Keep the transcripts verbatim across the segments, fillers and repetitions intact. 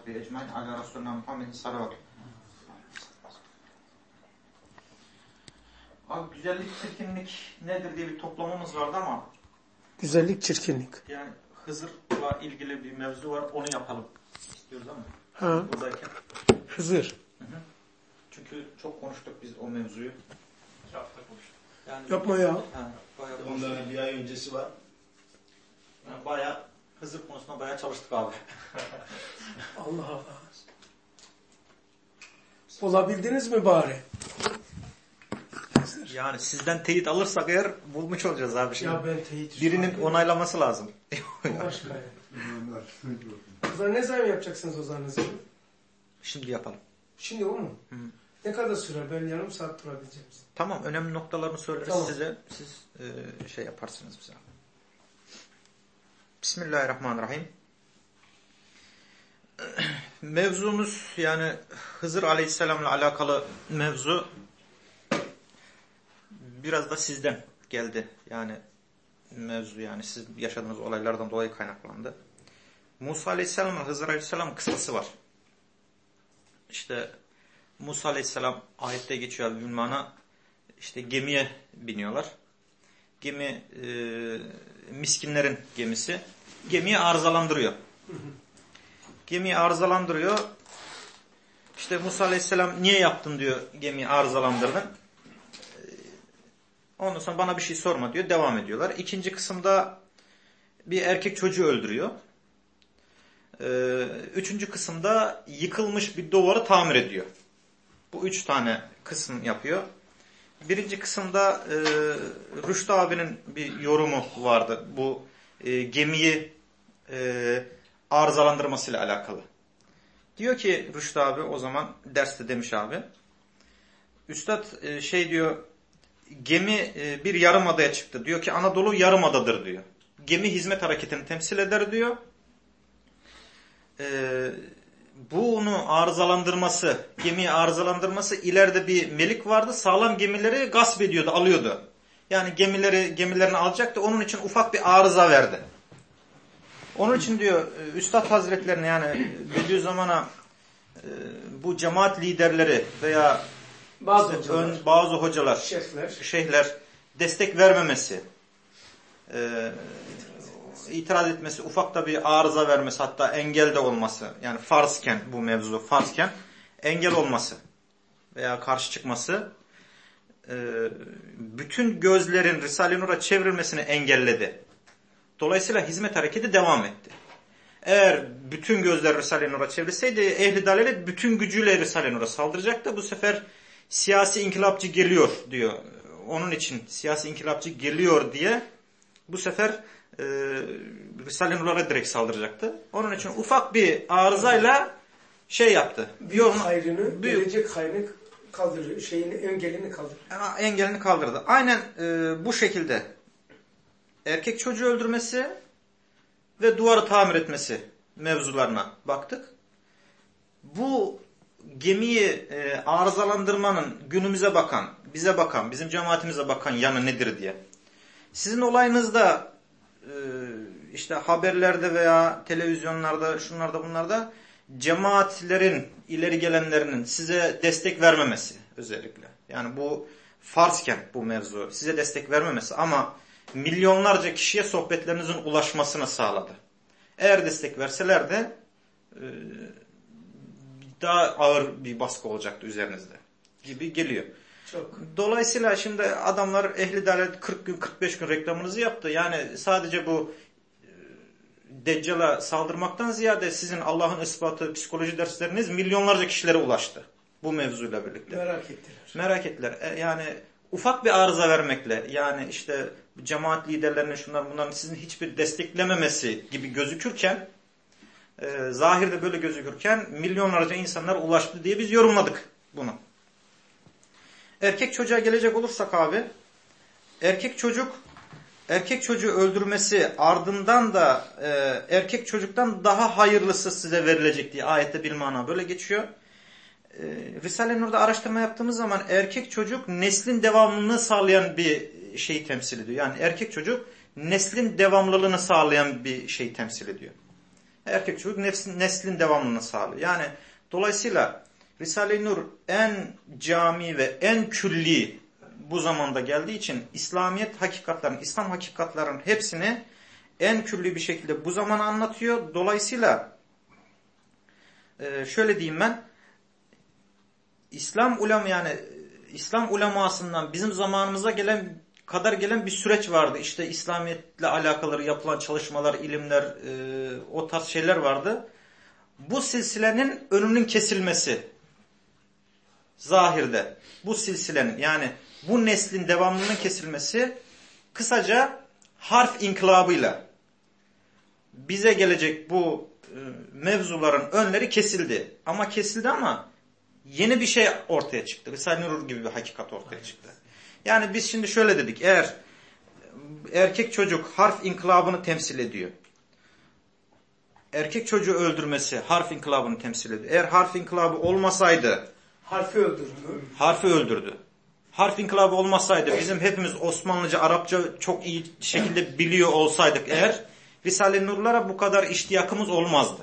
sahbihi ecmaîn ala Resulina Muhammedin salavat. Abi güzellik, çirkinlik nedir diye bir toplamamız vardı ama güzellik, çirkinlik. Yani Hızır'la ilgili bir mevzu var, onu yapalım istiyoruz ama. Ha. Buradayken. Hızır. Hı hı. Çünkü çok konuştuk biz o mevzuyu. İki hafta konuştuk. Yani, Yapma ya. Ha, bayağı Ondan bir ay öncesi var. Yani bayağı Hızır konusunda bayağı çalıştık abi. Allah Allah. Bulabildiniz mi bari? Yani sizden teyit alırsak eğer bulmuş olacağız abi şimdi. Ya ben teyit birinin onaylaması lazım. Başka ya. Kızlar ne zaman yapacaksınız o zaman? Şimdi yapalım. Şimdi o mu? Hı. Ne kadar sürer? Ben yarım saat durabileceğim. Tamam, önemli noktalarını söyleriz tamam. size. Siz e, şey yaparsınız bize. Bismillahirrahmanirrahim. Mevzumuz yani Hızır Aleyhisselam'la alakalı mevzu biraz da sizden geldi. Yani mevzu yani siz yaşadığınız olaylardan dolayı kaynaklandı. Musa Aleyhisselam'la Hızır Aleyhisselam kıssası var. İşte Musa Aleyhisselam ayette geçiyor bir mana, işte gemiye biniyorlar. Gemi e, miskinlerin gemisi. Gemiyi arızalandırıyor. Gemiyi arızalandırıyor. İşte Musa Aleyhisselam niye yaptın diyor, gemiyi arızalandırdın. Ondan sonra bana bir şey sorma diyor. Devam ediyorlar. İkinci kısımda bir erkek çocuğu öldürüyor. Ee, üçüncü kısımda yıkılmış bir duvarı tamir ediyor. Bu üç tane kısım yapıyor. Birinci kısımda e, Rüştü abinin bir yorumu vardı. Bu e, gemiyi e, arızalandırmasıyla alakalı. Diyor ki Rüştü abi, o zaman derste demiş abi. Üstad e, şey diyor, gemi e, bir yarımadaya çıktı. Diyor ki Anadolu yarımadadır diyor. Gemi hizmet hareketini temsil eder diyor. Ee, bunu arızalandırması, gemiyi arızalandırması, ileride bir melik vardı. Sağlam gemileri gasp ediyordu, alıyordu. Yani gemileri gemilerini alacaktı. Onun için ufak bir arıza verdi. Onun için diyor Üstad Hazretlerine, yani Bediüzzaman'a e, bu cemaat liderleri veya bazı işte hocalar, ön, bazı hocalar, şeyhler, şeyhler destek vermemesi, e, itiraz etmesi, ufak da bir arıza vermesi, hatta engel de olması, yani farzken, bu mevzu farzken engel olması veya karşı çıkması bütün gözlerin Risale-i Nur'a çevrilmesini engelledi. Dolayısıyla hizmet hareketi devam etti. Eğer bütün gözler Risale-i Nur'a çevrilseydi ehli dalalet bütün gücüyle Risale-i Nur'a saldıracaktı. Bu sefer siyasi inkılapçı geliyor diyor. Onun için siyasi inkılapçı geliyor diye bu sefer e, Risale-i Nur'a direkt saldıracaktı. Onun için ufak bir arızayla şey yaptı. Büyük hayrını, büyük, gelecek hayrını kaldırıyor. Şeyini, engelini kaldırıyor. Engelini kaldırdı. Aynen e, bu şekilde erkek çocuğu öldürmesi ve duvarı tamir etmesi mevzularına baktık. Bu gemiyi e, arızalandırmanın günümüze bakan, bize bakan, bizim cemaatimize bakan yanı nedir diye. Sizin olayınızda e, işte haberlerde veya televizyonlarda, şunlarda bunlarda cemaatlerin, ileri gelenlerinin size destek vermemesi özellikle. Yani bu farzken bu mevzu size destek vermemesi ama milyonlarca kişiye sohbetlerinizin ulaşmasını sağladı. Eğer destek verseler de e, daha ağır bir baskı olacaktı üzerinizde gibi geliyor. Çok. Dolayısıyla şimdi adamlar ehli dalalet kırk gün kırk beş gün reklamınızı yaptı. Yani sadece bu e, Deccal'a saldırmaktan ziyade sizin Allah'ın ispatı psikoloji dersleriniz milyonlarca kişilere ulaştı. Bu mevzuyla birlikte. Merak ettiler. Merak ettiler. E, yani ufak bir arıza vermekle, yani işte cemaat liderlerinin şunların bunların sizin hiçbir desteklememesi gibi gözükürken, e, zahirde böyle gözükürken milyonlarca insanlar ulaştı diye biz yorumladık bunu. Erkek çocuğa gelecek olursak abi, erkek çocuk erkek çocuğu öldürmesi ardından da e, erkek çocuktan daha hayırlısı size verilecek diye ayette bilmana böyle geçiyor. E, Risale-i Nur'da araştırma yaptığımız zaman erkek çocuk neslin devamlılığını sağlayan bir şeyi temsil ediyor. Yani erkek çocuk neslin devamlılığını sağlayan bir şey temsil ediyor. Erkek çocuk nefsin, neslin devamlılığını sağlıyor. Yani dolayısıyla Risale-i Nur en cami ve en külli bu zamanda geldiği için İslamiyet hakikatlerin, İslam hakikatlerin hepsini en külli bir şekilde bu zamana anlatıyor. Dolayısıyla şöyle diyeyim ben, İslam ulema yani İslam ulemasından bizim zamanımıza gelen kadar gelen bir süreç vardı. İşte İslamiyetle alakalı yapılan çalışmalar, ilimler, e, o tarz şeyler vardı. Bu silsilenin önünün kesilmesi zahirde. Bu silsilenin yani bu neslin devamlılığının kesilmesi kısaca harf inkılabıyla bize gelecek bu e, mevzuların önleri kesildi. Ama kesildi ama yeni bir şey ortaya çıktı. Risale-i Nur gibi bir hakikat ortaya çıktı. Yani biz şimdi şöyle dedik. Eğer erkek çocuk harf inkılabını temsil ediyor. Erkek çocuğu öldürmesi harf inkılabını temsil ediyor. Eğer harf inkılabı olmasaydı harfi öldürdü. Harfi öldürdü. Harf inkılabı olmasaydı bizim hepimiz Osmanlıca, Arapça çok iyi şekilde biliyor olsaydık eğer Risale-i Nur'lara bu kadar iştiyakımız olmazdı.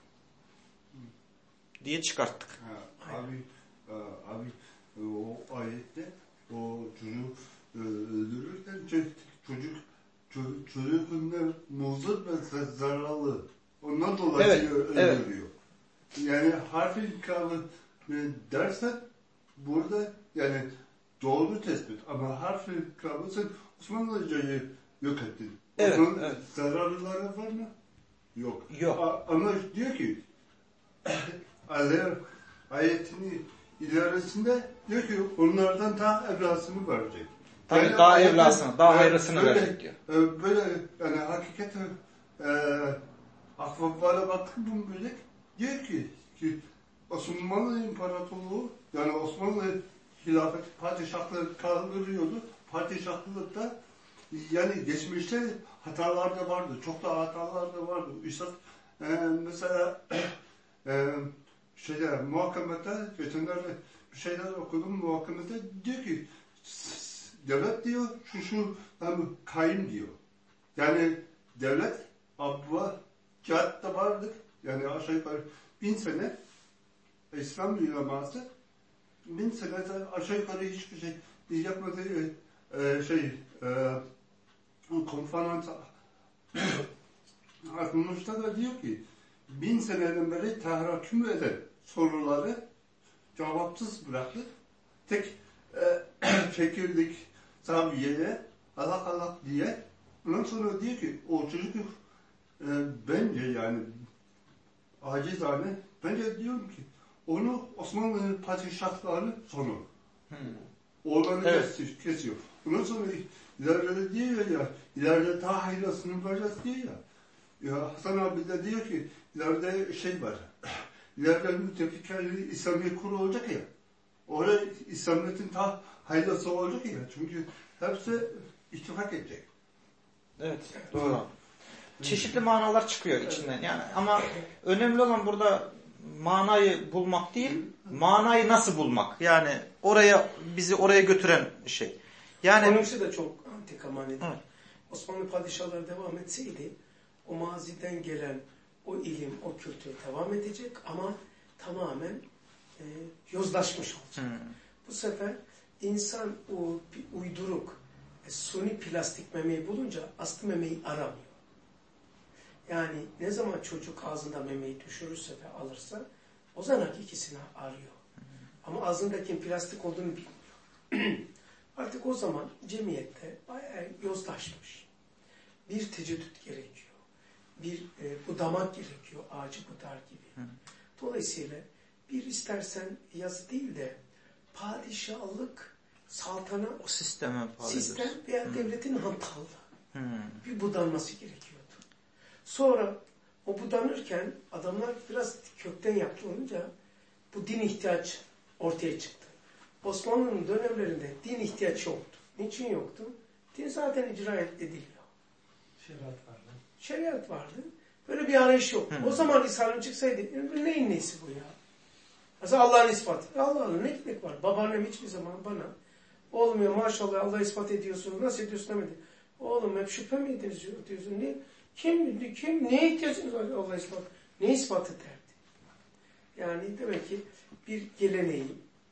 Diye çıkarttık. Ha, abi, abi o ayette o çocuk öldürürken çocuk çocuk çocuğun muzur ve zararlı. Ondan dolayı evet, öldürüyor. Evet. Yani harfi inkılabı dersen burada yani doğru tespit ama harfi inkılabı sen Osmanlıcayı yok ettin. Evet, Onun evet. zararlıları var mı? Yok. Yok. A, ama diyor ki ayetini ilerisinde diyor ki onlardan daha evlasını verecek. Tabii yani daha ayette, evlasını, daha hayırlısını böyle, verecek diyor. Böyle yani hakikaten e, akvablara baktık bunu böyle diyor ki, ki Osmanlı İmparatorluğu yani Osmanlı hilafet padişahlığı kaldırıyordu. Padişahlıkta yani geçmişte hatalar da vardı. Çok da hatalar da vardı. Üstad e, mesela e, şeyde muhakemede geçenlerde bir şeyler okudum muhakemede diyor ki devlet diyor şu şu yani kayın diyor. Yani devlet abla kağıtta vardık. Yani aşağı yukarı bin sene İslam uleması bin senede aşağı yukarı hiçbir şey yapmadığı e, şey e, konferans atılmışta da diyor ki bin seneden beri tahakküm eden soruları cevapsız bıraktı. Tek e, çekirdik zaviyeye Allah Allah diye ondan sonra diyor ki o çocuk e, bence yani acizane bence diyorum ki onu Osmanlı'nın padişahlarının sonu. Hmm. Oğlanı evet. kesiyor. Ondan sonra ileride diyor ya, ileride daha hayırlısını vereceğiz diyor ya. Ya Hasan abi de diyor ki, ileride şey var, ileride mütefekkirli İslami kuru olacak ya. Orada İslamiyet'in daha hayırlısı olacak ya. Çünkü hepsi ittifak edecek. Evet, doğru. Çeşitli manalar çıkıyor içinden. Yani ama önemli olan burada manayı bulmak değil, manayı nasıl bulmak? Yani oraya bizi oraya götüren şey. Yani konumsu da çok antika manada. Evet. Osmanlı padişahları devam etseydi o maziden gelen o ilim, o kültür devam edecek ama tamamen e, yozlaşmış olacak. Hmm. Bu sefer insan o uyduruk e, suni plastik memeyi bulunca aslı memeyi aramıyor. Yani ne zaman çocuk ağzında memeyi düşürürse ve alırsa o zaman hakikisini arıyor. Ama ağzındaki plastik olduğunu bilmiyor. Artık o zaman cemiyette bayağı yozlaşmış. Bir teceddüt gerekiyor. Bir e, budamak gerekiyor. Ağacı budar gibi. Dolayısıyla bir istersen yazı değil de padişahlık, saltanat, o sisteme sistem veya Hı. devletin hantallığı. Hı. Bir budanması gerekiyordu. Sonra o budanırken adamlar biraz kökten yaptı olunca bu din ihtiyaç ortaya çıktı. Osmanlı'nın dönemlerinde din ihtiyaç yoktu. Niçin yoktu? Din zaten icra ediliyor. Şeriat vardı. Şeriat vardı. Böyle bir arayış yok. O zaman İsa'nın çıksaydı neyin neysi bu ya? Mesela Allah'ın ispatı. Allah'ın ne gitmek var? Babaannem hiçbir zaman bana oğlum ya maşallah Allah ispat ediyorsun. Nasıl ediyorsun demedi. Oğlum hep şüphe mi ediyorsun diyorsun. Niye? Kim, kim, neye ihtiyacınız var Allah ispat? Ne ispatı derdi? Yani demek ki bir geleneği,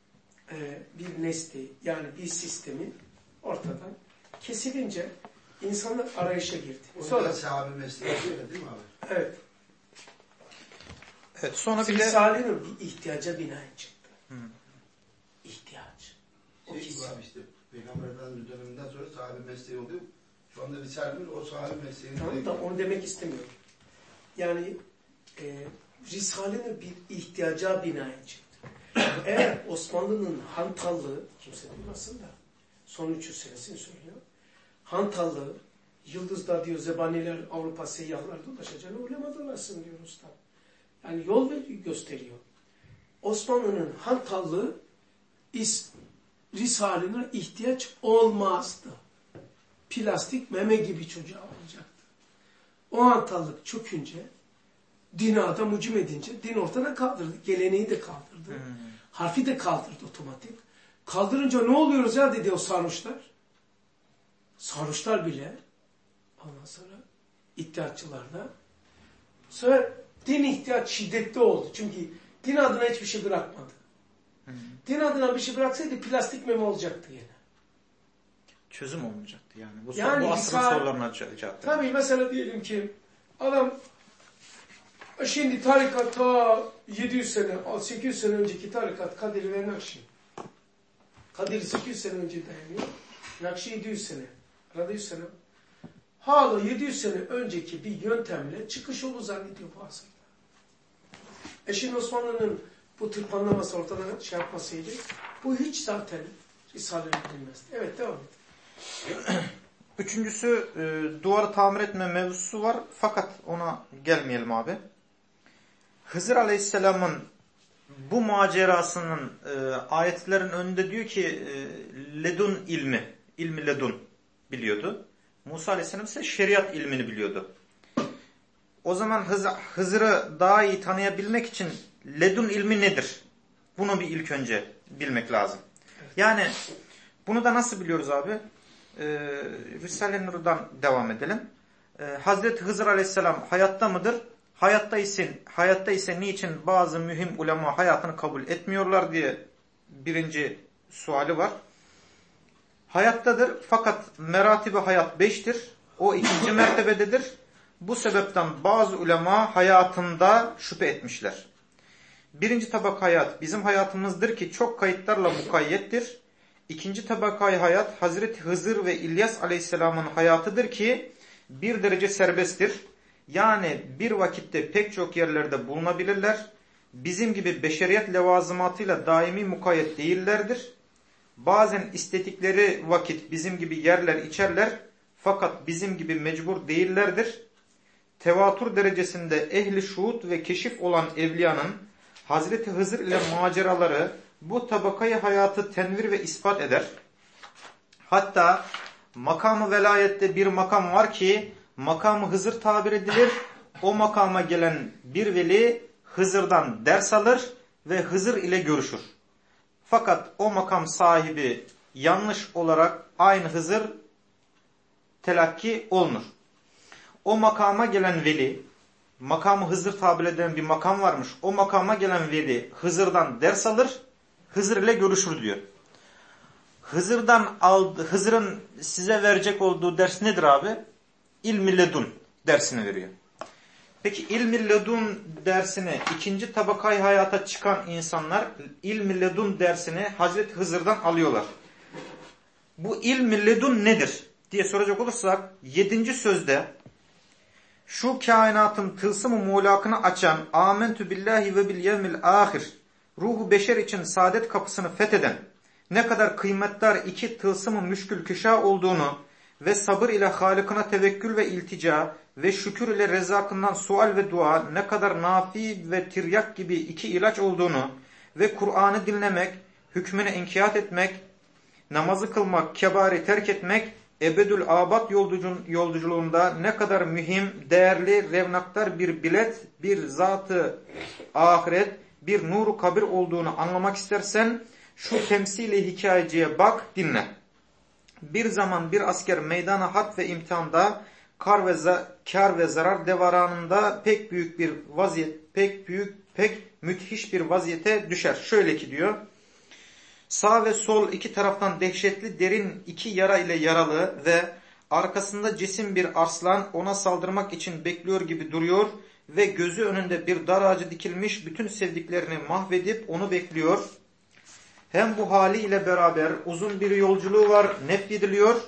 bir nesli, yani bir sistemi ortadan kesilince insanlar arayışa girdi. Sonra sahabe mesleği öyle değil mi abi? Evet. Evet, sonra bir de Risale'nin bir ihtiyaca binaen çıktı. Hmm. İhtiyaç. O şey gibi abi işte Peygamber Efendimiz döneminden sonra sahabe mesleği oluyor. Şu anda Risale'nin o sahabe mesleğini... Tamam da onu demek istemiyorum. Yani e, Risale'nin bir ihtiyaca binaen çıktı. Eğer Osmanlı'nın hantallığı, kimse duymasın da son üç yüz senesini söylüyor. Hantallığı, yıldızlar diyor, zebaniler Avrupa seyyahlar dolaşacağını ulema dolaşsın diyor usta. Yani yol gösteriyor. Osmanlı'nın hantallığı is, Risale'ne ihtiyaç olmazdı. Plastik meme gibi çocuğa olacaktı. O hantallık çökünce, dini adam hücum edince din ortadan kaldırdı. Geleneği de kaldırdı. Hmm. Harfi de kaldırdı otomatik. Kaldırınca ne oluyoruz ya dedi o sarhoşlar. Sarhoşlar bile ondan sonra iddiatçılarda bu sefer din ihtiyaç şiddetli oldu. Çünkü din adına hiçbir şey bırakmadı. Hmm. Din adına bir şey bıraksaydı plastik meme olacaktı yine. Çözüm olmayacaktı yani. Bu, yani bu asrın misal, sorularına cevap. Tabii mesela diyelim ki adam şimdi tarikat ta yedi yüz sene, sekiz yüz sene önceki tarikat Kadiri ve Nakşi. Kadiri sekiz yüz sene önce dayanıyor. Nakşi yedi yüz sene. Arada yüz sene. Hala yedi yüz sene önceki bir yöntemle çıkış yolu zannediyor bu asırda. E şimdi Osmanlı'nın bu tırpanlaması ortadan şey yapmasıydı. Bu hiç zaten Risale edilmezdi. Evet, devam et. Üçüncüsü e, duvarı tamir etme mevzusu var. Fakat ona gelmeyelim abi. Hızır Aleyhisselam'ın bu macerasının e, ayetlerin önünde diyor ki e, ledun ilmi, ilmi ledun biliyordu. Musa Aleyhisselam ise şeriat ilmini biliyordu. O zaman Hızır'ı daha iyi tanıyabilmek için ledun ilmi nedir? Bunu bir ilk önce bilmek lazım. Yani bunu da nasıl biliyoruz abi? Ee, Risale-i Nur'dan devam edelim. Ee, Hazreti Hızır Aleyhisselam hayatta mıdır? Hayatta ise, hayatta ise niçin bazı mühim ulema hayatını kabul etmiyorlar diye birinci suali var. Hayattadır fakat meratibi hayat beştir. O ikinci mertebededir. Bu sebepten bazı ulema hayatında şüphe etmişler. Birinci tabak hayat bizim hayatımızdır ki çok kayıtlarla mukayyettir. İkinci tabakayı hayat Hazreti Hızır ve İlyas Aleyhisselam'ın hayatıdır ki bir derece serbesttir. Yani bir vakitte pek çok yerlerde bulunabilirler. Bizim gibi beşeriyet levazımatıyla daimi mukayyet değillerdir. Bazen istedikleri vakit bizim gibi yerler içerler. Fakat bizim gibi mecbur değillerdir. Tevatür derecesinde ehli şuhud ve keşif olan evliyanın Hazreti Hızır ile maceraları bu tabakayı hayatı tenvir ve ispat eder. Hatta makamı velayette bir makam var ki makamı Hızır tabir edilir. O makama gelen bir veli Hızır'dan ders alır ve Hızır ile görüşür. Fakat o makam sahibi yanlış olarak aynı Hızır telakki olunur. O makama gelen veli, makamı Hızır tabir edilen bir makam varmış. O makama gelen veli Hızır'dan ders alır, Hızır ile görüşür diyor. Hızır'dan aldı, Hızır'ın size verecek olduğu ders nedir abi? İlmi ledun dersini veriyor. Peki ilmi ledun dersini ikinci tabakayı hayata çıkan insanlar ilmi ledun dersini Hazreti Hızır'dan alıyorlar. Bu ilmi ledun nedir diye soracak olursak yedinci sözde şu kainatın tılsım-ı muğlakını açan âmentü billahi ve bil yevmil âhir ruhu beşer için saadet kapısını fetheden ne kadar kıymetdar iki tılsım-ı müşkül küşa olduğunu ve sabır ile Halık'ına tevekkül ve iltica ve şükür ile rezakından sual ve dua ne kadar nafi ve tiryak gibi iki ilaç olduğunu ve Kur'an'ı dinlemek, hükmüne inkiyat etmek, namazı kılmak, kebari terk etmek, ebedül abad yolculuğunda ne kadar mühim, değerli, revnaktar bir bilet, bir zatı ahiret, bir nuru kabir olduğunu anlamak istersen şu temsili hikayeciye bak, dinle. Bir zaman bir asker meydana harp ve imtihanda kar ve za kar ve zarar devaranında pek büyük bir vaziyet, pek büyük, pek müthiş bir vaziyete düşer. Şöyle ki diyor, sağ ve sol iki taraftan dehşetli derin iki yara ile yaralı ve arkasında cisim bir arslan ona saldırmak için bekliyor gibi duruyor ve gözü önünde bir dar ağacı dikilmiş bütün sevdiklerini mahvedip onu bekliyor. Hem bu haliyle beraber uzun bir yolculuğu var, nefyediliyor.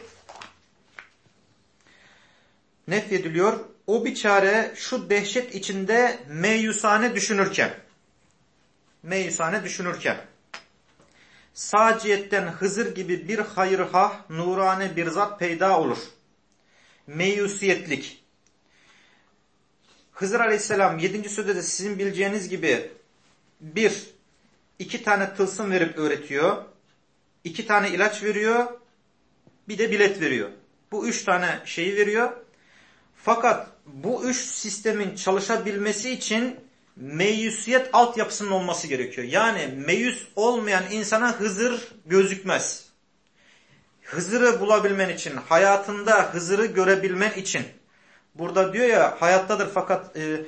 Nefyediliyor. O biçare şu dehşet içinde meyusane düşünürken, meyusane düşünürken, saciyetten Hızır gibi bir hayırhah, nurane bir zat peyda olur. Meyusiyetlik. Hızır Aleyhisselam yedinci surede sizin bileceğiniz gibi bir, iki tane tılsım verip öğretiyor. İki tane ilaç veriyor. Bir de bilet veriyor. Bu üç tane şeyi veriyor. Fakat bu üç sistemin çalışabilmesi için meyusiyet altyapısının olması gerekiyor. Yani meyus olmayan insana Hızır gözükmez. Hızır'ı bulabilmen için, hayatında Hızır'ı görebilmen için, burada diyor ya hayattadır fakat e,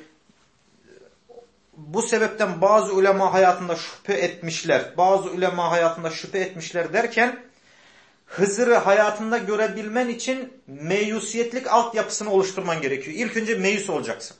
bu sebepten bazı ulema hayatında şüphe etmişler, bazı ulema hayatında şüphe etmişler derken, Hızır'ı hayatında görebilmen için meyusiyetlik altyapısını oluşturman gerekiyor. İlk önce meyus olacaksın.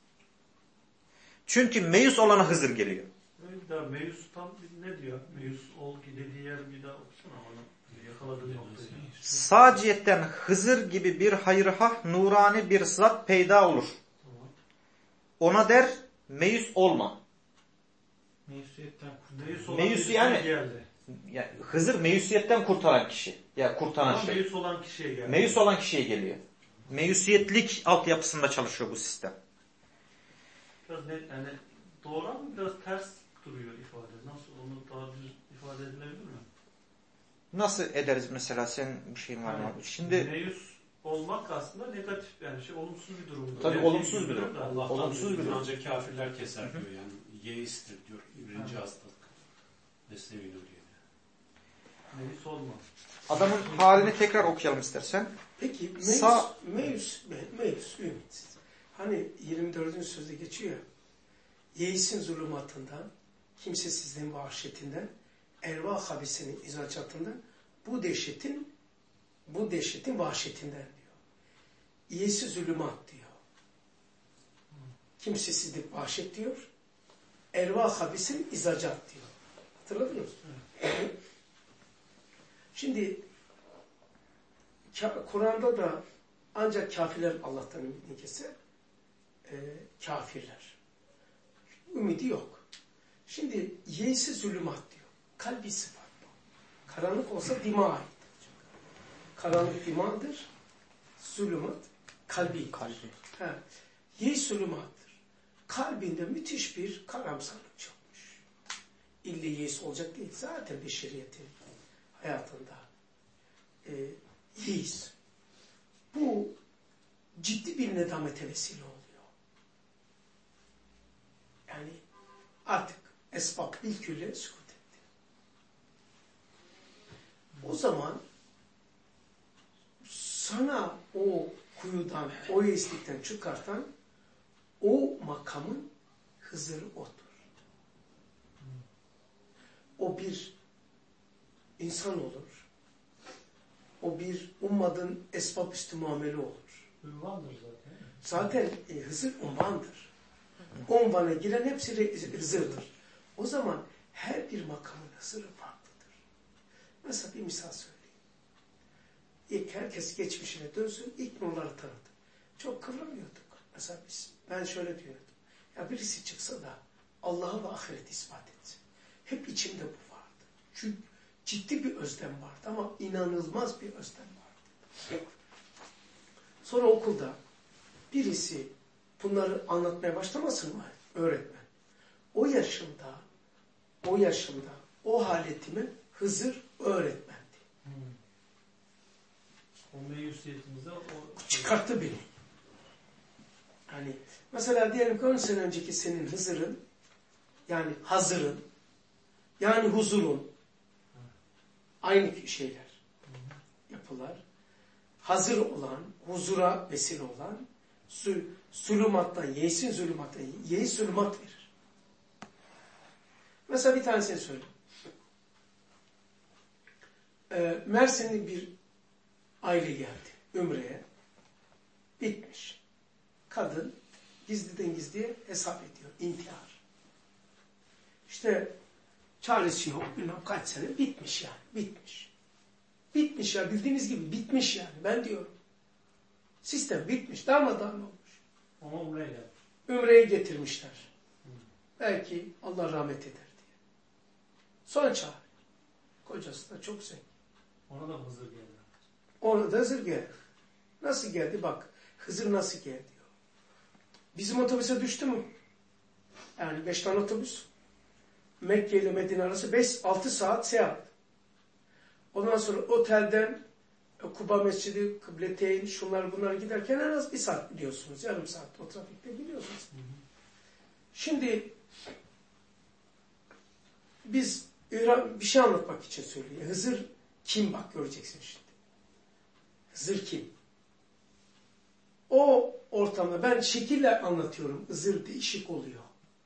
Çünkü meyus olana Hızır geliyor. Bir daha meyus tam ne diyor? Meyus ol ki dediği yer bir daha okusana bana. Yakaladığın noktayı. Saciyetten Hızır gibi bir hayırhah, nurani bir zat peyda olur. Tamam. Ona der meyus olma. Meyusiyetten meyus olan Meyus yani, geldi. yani Hızır meyusiyetten kurtaran kişi. Ya yani kurtaran Ama şey. meyus olan kişiye geldi. Meyus olan kişiye geliyor. Meyusiyetlik altyapısında çalışıyor bu sistem. Biraz ne, yani doğru ama biraz ters duruyor ifade. Nasıl onu daha düz ifade edilebilir mi? Nasıl ederiz mesela, senin bir şeyin var mı? Yani, Şimdi meyus olmak aslında negatif, yani şey olumsuz bir durum. tabii yani olumsuz bir durum. da. Allah'tan Olumsuz bir durum. ancak kafirler keser diyor yani. Yeistir diyor. Birinci hastalık. Mesnevi diyor. Meyus olma. Adamın halini tekrar okuyalım istersen. Peki meyus, Sa meyus, meyus, ümit. Hani yirmi dördüncü sözde geçiyor ya. Yeisin zulümatından, kimsesizliğin vahşetinden, ervah habisinin izacatından, bu dehşetin, bu dehşetin vahşetinden diyor. Yeisi zulümat diyor. Kimsesizlik vahşet diyor. Ervah habisin izacat diyor. Hatırladınız mı? Evet. Şimdi Kur'an'da da ancak kafirler Allah'tan ümidini keser. E, kafirler. Ümidi yok. Şimdi yeisi zulümat diyor. Kalbi sıfat bu. Karanlık olsa dima ait. Karanlık dimadır. Zulümat kalbi. Kalbi. Ha. Yeis zulümattır. Kalbinde müthiş bir karamsarlık çökmüş. İlle yeis olacak değil. Zaten beşeriyetin hayatında e, yeis. Bu ciddi bir nedamete vesile oluyor. Yani artık esbab bilkülle sükut etti. O zaman sana o kuyudan, o yeislikten çıkartan o makamın Hızır'ı odur. O bir insan olur. O bir ummadın esbab üstü muamele olur. Ünvandır zaten. Zaten e, Hızır unvandır. Unvana giren hepsi Hızır'dır. O zaman her bir makamın Hızır'ı farklıdır. Mesela bir misal söyleyeyim. İlk herkes geçmişine dönsün, ilk nurları tanıdı. Çok kıvramıyorduk. Mesela biz, ben şöyle diyordum. Ya birisi çıksa da Allah'ı ve ahireti ispat etsin. Hep içimde bu vardı. Çünkü ciddi bir özlem vardı ama inanılmaz bir özlem vardı. Sonra okulda birisi bunları anlatmaya başlamasın mı öğretmen? O yaşımda, o yaşımda, o haletimi Hızır öğretmendi. Hmm. O meyusiyetimize o Çıkarttı beni. Yani mesela diyelim ki on sene önceki senin Hızır'ın, yani hazırın, yani huzurun, aynı şeyler, yapılar. hazır olan, huzura vesile olan, zulümattan, yeisin zulümattan, yeis zulümat verir. Mesela bir tanesini söyleyeyim. Ee, Mersin'li bir aile geldi Ümre'ye. Bitmiş. Kadın gizliden gizliye hesap ediyor. İntihar. İşte çaresi yok. Bilmem kaç sene bitmiş yani. Bitmiş. Bitmiş ya. Bildiğiniz gibi bitmiş yani. Ben diyorum. Sistem bitmiş. Darmadağın olmuş. Ama Umre'ye geldi. Ümre'ye getirmişler. Hı. Belki Allah rahmet eder diye. Son çağ. Kocası da çok zengin. Ona da Hızır geldi. Ona da Hızır geldi. Nasıl geldi? Bak. Hızır nasıl geldi diyor. Bizim otobüse düştü mü? Yani beş tane otobüs. Mekke ile Medine arası beş altı saat seyahat. Ondan sonra otelden Kuba Mescidi, Kıbleteyn, şunlar bunlar giderken en az bir saat biliyorsunuz. Yarım saat o trafikte biliyorsunuz. Hı hı. Şimdi biz bir şey anlatmak için söylüyor. Hızır kim bak göreceksin şimdi. Hızır kim? O ortamda ben şekille anlatıyorum. Hızır değişik oluyor.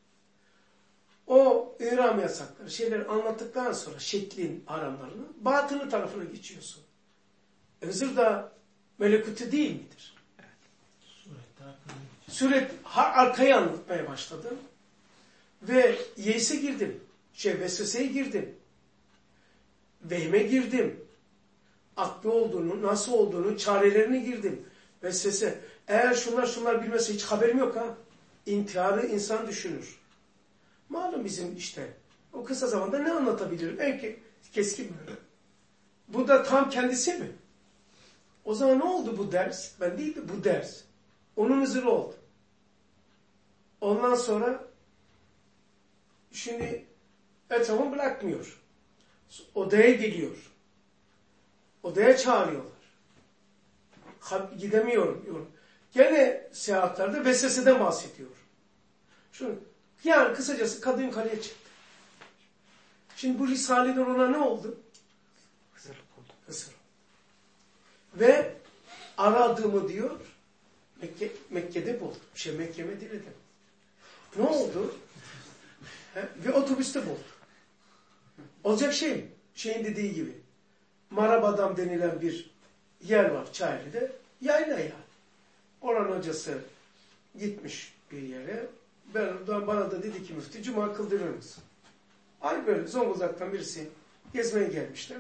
O ihram yasakları şeyleri anlattıktan sonra şeklin haramlarını batını tarafına geçiyorsun. Hızır da melekutu değil midir? Evet. Süret arkayı anlatmaya başladım. Ve yeise girdim. Şey, vesveseye girdim. Vehme girdim. Aklı olduğunu, nasıl olduğunu, çarelerini girdim. Vesvese. Eğer şunlar şunlar bilmezse hiç haberim yok ha. İntiharı insan düşünür. Malum bizim işte. O kısa zamanda ne anlatabilirim? En keskin mi? Bu da tam kendisi mi? O zaman ne oldu bu ders? Ben değil de bu ders. Onun hızırı oldu. Ondan sonra şimdi etrafımı bırakmıyor. Odaya geliyor. Odaya çağırıyorlar. Gidemiyorum diyorum. Gene seyahatlerde vesveseden bahsediyor. Şunu, yani kısacası kadın kaleye çıktı. Şimdi bu Risale'den ona ne oldu? Hızır oldu. Hızır. Ve aradığımı diyor Mekke, Mekke'de buldum. Şey Mekke Medine'de. Ne oldu? He? Ve otobüste buldum. Olacak şey mi? Şeyin dediği gibi. Marabadam denilen bir yer var Çayeli'de. Yayla yani. Oranın hocası gitmiş bir yere. Ben, bana da dedi ki müftü cuma kıldırır mısın? Ay böyle Zonguldak'tan birisi gezmeye gelmişler.